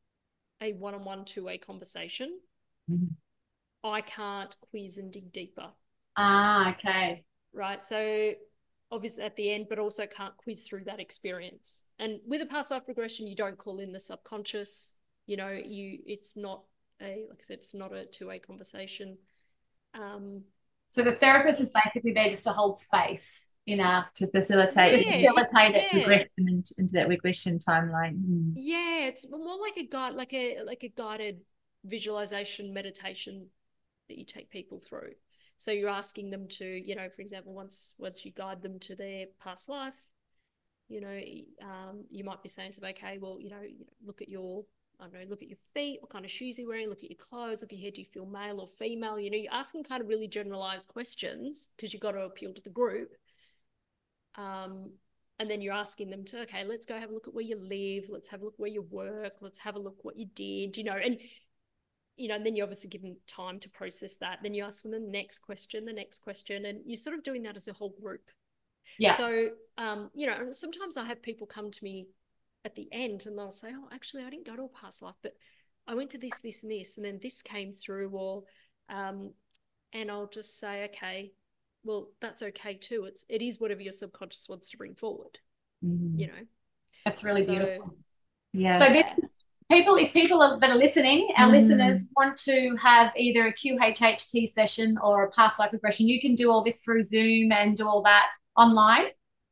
a one-on-one, two-way conversation, Mhm. I can't quiz and dig deeper. Ah, okay. Right. So obviously at the end, but also can't quiz through that experience. And with a past life regression, you don't call in the subconscious. You know, you it's not a, like I said, it's not a two-way conversation. Um, so the therapist is basically there just to hold space in a to facilitate, yeah, facilitate it. yeah. regression into, into that regression timeline. Mm. Yeah, it's more like a guide, like a like a guided visualization meditation that you take people through. So you're asking them to, you know, for example, once once you guide them to their past life, you know, um, you might be saying to them, okay, well, you know, look at your, I don't know, look at your feet, what kind of shoes you're wearing, look at your clothes, look at your hair, do you feel male or female? You know, you're asking kind of really generalized questions because you've got to appeal to the group. Um, and then you're asking them to, okay, let's go have a look at where you live, let's have a look where you work, let's have a look what you did, you know, and you know, and then you obviously give them time to process that. Then you ask them the next question, the next question, and you're sort of doing that as a whole group. Yeah. So, um, you know, sometimes I have people come to me at the end and they'll say, oh, actually, I didn't go to a past life, but I went to this, this, and this, and then this came through, or, um, and I'll just say, okay, well, that's okay too. It's, it is whatever your subconscious wants to bring forward, Mm-hmm. you know. That's really So, beautiful. Yeah. So this is people, if people are, that are listening, our Mhm. listeners want to have either a Q H H T session or a past life regression, you can do all this through Zoom and do all that online?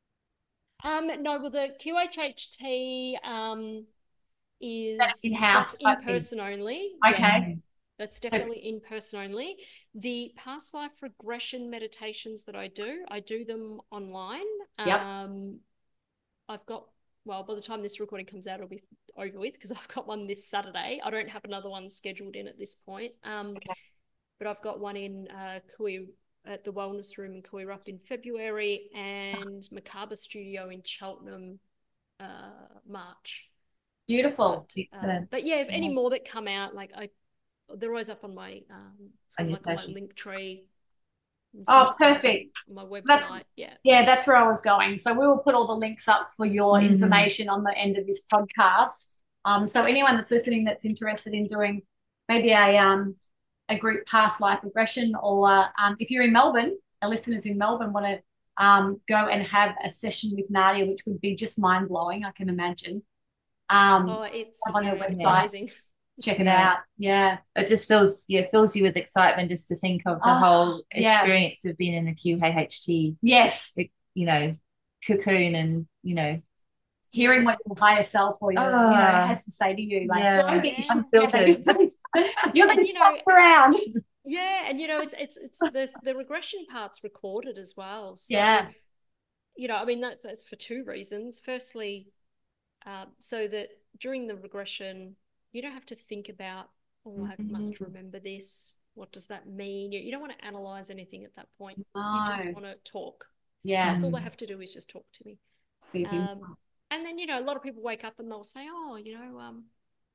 Um, no, well, the Q H H T um, is That's in-house that's type in thing. person only. Okay. Yeah, that's definitely in person only. The past life regression meditations that I do, I do them online. Yep. Um, I've got, well, by the time this recording comes out, it'll be over with because I've got one this Saturday. I don't have another one scheduled in at this point. Um, Okay. But I've got one in uh, Kui, at the Wellness Room in Kuirup in February, and Macabre Studio in Cheltenham, uh, March. Beautiful. But, uh, but yeah, if any more that come out, like I, they're always up on my, um, it's On kind your of like on my pages. link tree. and Oh, sometimes perfect. On my So website, that's- yeah. Yeah, that's where I was going. So we will put all the links up for your Mhm. information on the end of this podcast. Um, so anyone that's listening that's interested in doing maybe a um a group past life regression, or um, if you're in Melbourne, our listeners in Melbourne want to um go and have a session with Nadia, which would be just mind blowing, I can imagine. Um, Oh, it's, on her yeah, it's website. amazing. Check it Yeah. out. Yeah. It just fills yeah fills you with excitement just to think of the Oh, whole yeah. experience of being in a Q H H T, Yes. you know, cocoon, and you know, Hearing what your higher self or your, you know, Ah. has to say to you, like, Yeah. don't get Yeah. your shit together. You're And, going to you know, stuck around. Yeah, and you know, it's it's it's the the regression part's recorded as well. So, Yeah. you know, I mean that, that's for two reasons. Firstly, um, so that during the regression, you don't have to think about, oh, I must Mhm. remember this. What does that mean? You, you don't want to analyze anything at that point. You No. just want to talk. Yeah. That's all they have to do is just talk to me. See, Um, and then, you know, a lot of people wake up and they'll say, oh, you know, um,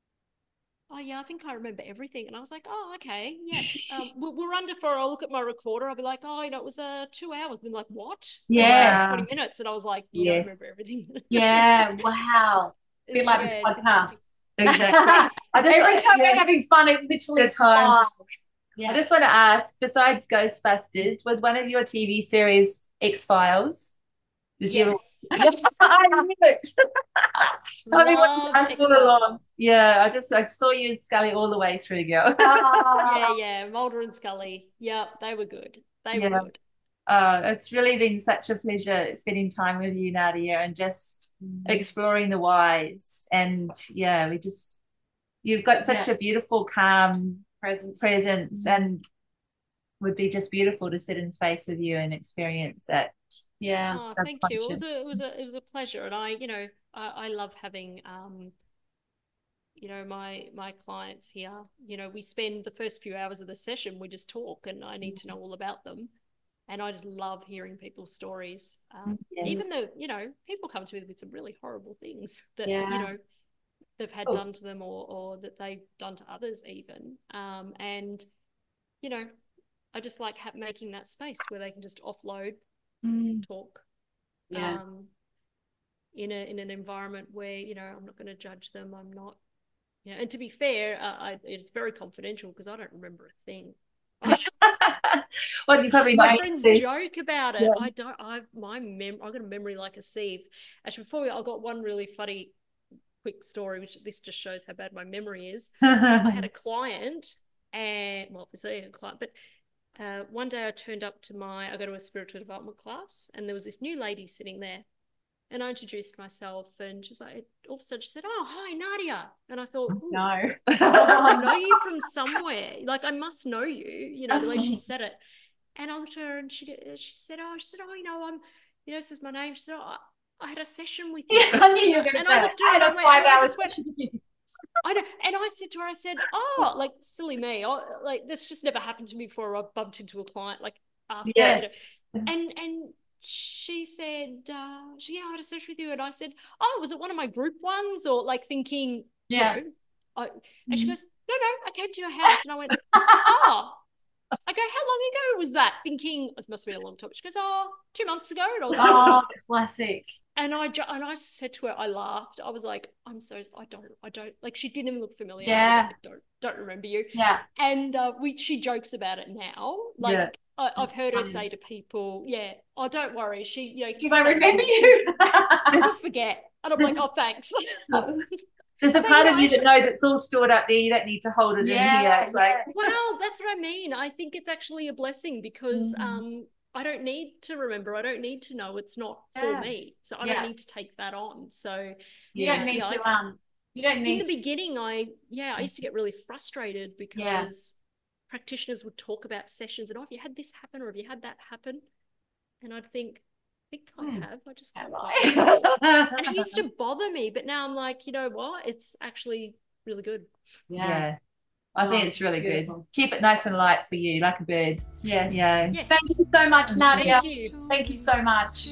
oh yeah, I think I remember everything. And I was like, oh, okay, yeah. Um, we're, we're under for, I'll look at my recorder. I'll be like, oh, you know, it was uh, two hours. And they're like, what? Yes. twenty minutes. And I was like, you Yes. don't remember everything. Yeah. Wow. A bit It's- like yeah, the it's podcast. exactly. I just, Every time yeah, we're having fun, it literally the time flies. just- Yeah. I just want to ask, besides Ghostbusters, was one of your T V series X-Files? Did Yes. you? Yeah, I knew it. I mean, Loved I thought X-Files. along. Yeah, I just I saw you and Scully all the way through, girl. Yeah, yeah. Mulder and Scully. Yeah, they were good. They Yeah. were good. Uh, it's really been such a pleasure spending time with you, Nadia, and just exploring the whys. And yeah, we just you've got such Yeah. a beautiful, calm Presence. presence, and would be just beautiful to sit in space with you and experience that. Yeah. Oh, thank you. It was a it was a it was a pleasure, and I, you know, I, I love having um, you know, my my clients here. You know, we spend the first few hours of the session, we just talk, and I need to know all about them, and I just love hearing people's stories. Um, Yes. Even though, you know, people come to me with some really horrible things that Yeah. you know they've had Oh. done to them, or or that they've done to others, even. Um, and you know, I just like ha- making that space where they can just offload, Mm. talk. Yeah. Um, in a in an environment where, you know, I'm not going to judge them. I'm not, you know, and to be fair, uh, I, it's very confidential because I don't remember a thing. Well, you probably My might friends see. joke about it. Yeah. I don't. I my mem. I got a memory like a sieve. Actually, before we, I got one really funny, quick story, which this just shows how bad my memory is. I had a client, and well, obviously a client, but uh, one day I turned up to my. I go to a spiritual development class, and there was this new lady sitting there, and I introduced myself, and she's like, all of a sudden she said, "Oh, hi, Nadia," and I thought, "Ooh, No. I know you from somewhere. Like I must know you." You know, the way she said it. And I looked at her and she she said, oh, she said, oh, you know, I'm, you know, this is my name. She said, oh, I had a session with you. Yeah, I knew you were going to And say I that. looked at I her had and I a went, and I five-hour just went, session with you. I know, and I said to her, I said, oh, like silly me. Oh, like this just never happened to me before. I bumped into a client like after, Yes. you know. And and she said, uh, she, yeah, I had a session with you. And I said, oh, was it one of my group ones? Or like thinking, Yeah. no. I, and she goes, no, no, I came to your house. And I went, oh. I go, how long ago was that? Thinking it must have been a long time. She goes, oh, two months ago. And I was like, Oh, classic. and I and I said to her, I laughed. I was like, I'm so I don't I don't like. She didn't even look familiar. Yeah. I was like, I don't don't remember you. Yeah. And uh, we she jokes about it now. Like Yeah. I, I've heard her funny. say to people, yeah, oh, don't worry. She you know Do I remember you? She'll forget. And I'm like, oh, thanks. There's a But, part you of know, you that she- knows it's all stored up there. You don't need to hold it in Yeah, here. It's like, yes. Well, that's what I mean. I think it's actually a blessing because Mhm. um, I don't need to remember. I don't need to know. It's not Yeah. for me. So I Yeah. don't need to take that on. So You yes. don't need Yeah, to, um, you don't in need the to. beginning, I, yeah, I used to get really frustrated because practitioners would talk about sessions and, oh, have you had this happen or have you had that happen? And I'd think, I think I Hmm. have. I just Have can't I? quite. And it used to bother me. But now I'm like, you know what? It's actually really good. yeah. I think Oh, it's really beautiful. good. Keep it nice and light for you, like a bird. Yes. Yeah. Yes. Thank you so much, Nadia. Thank you. Thank you so much.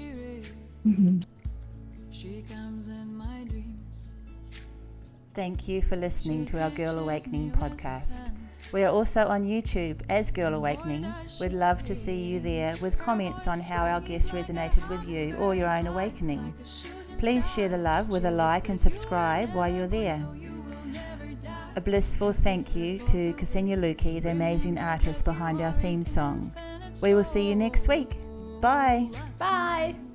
She comes in my dreams. Thank you for listening to our Girl Awakening podcast. We are also on YouTube as Girl Awakening. We'd love to see you there with comments on how our guests resonated with you or your own awakening. Please share the love with a like and subscribe while you're there. A blissful thank you to Ksenia Luki, the amazing artist behind our theme song. We will see you next week. Bye. Bye.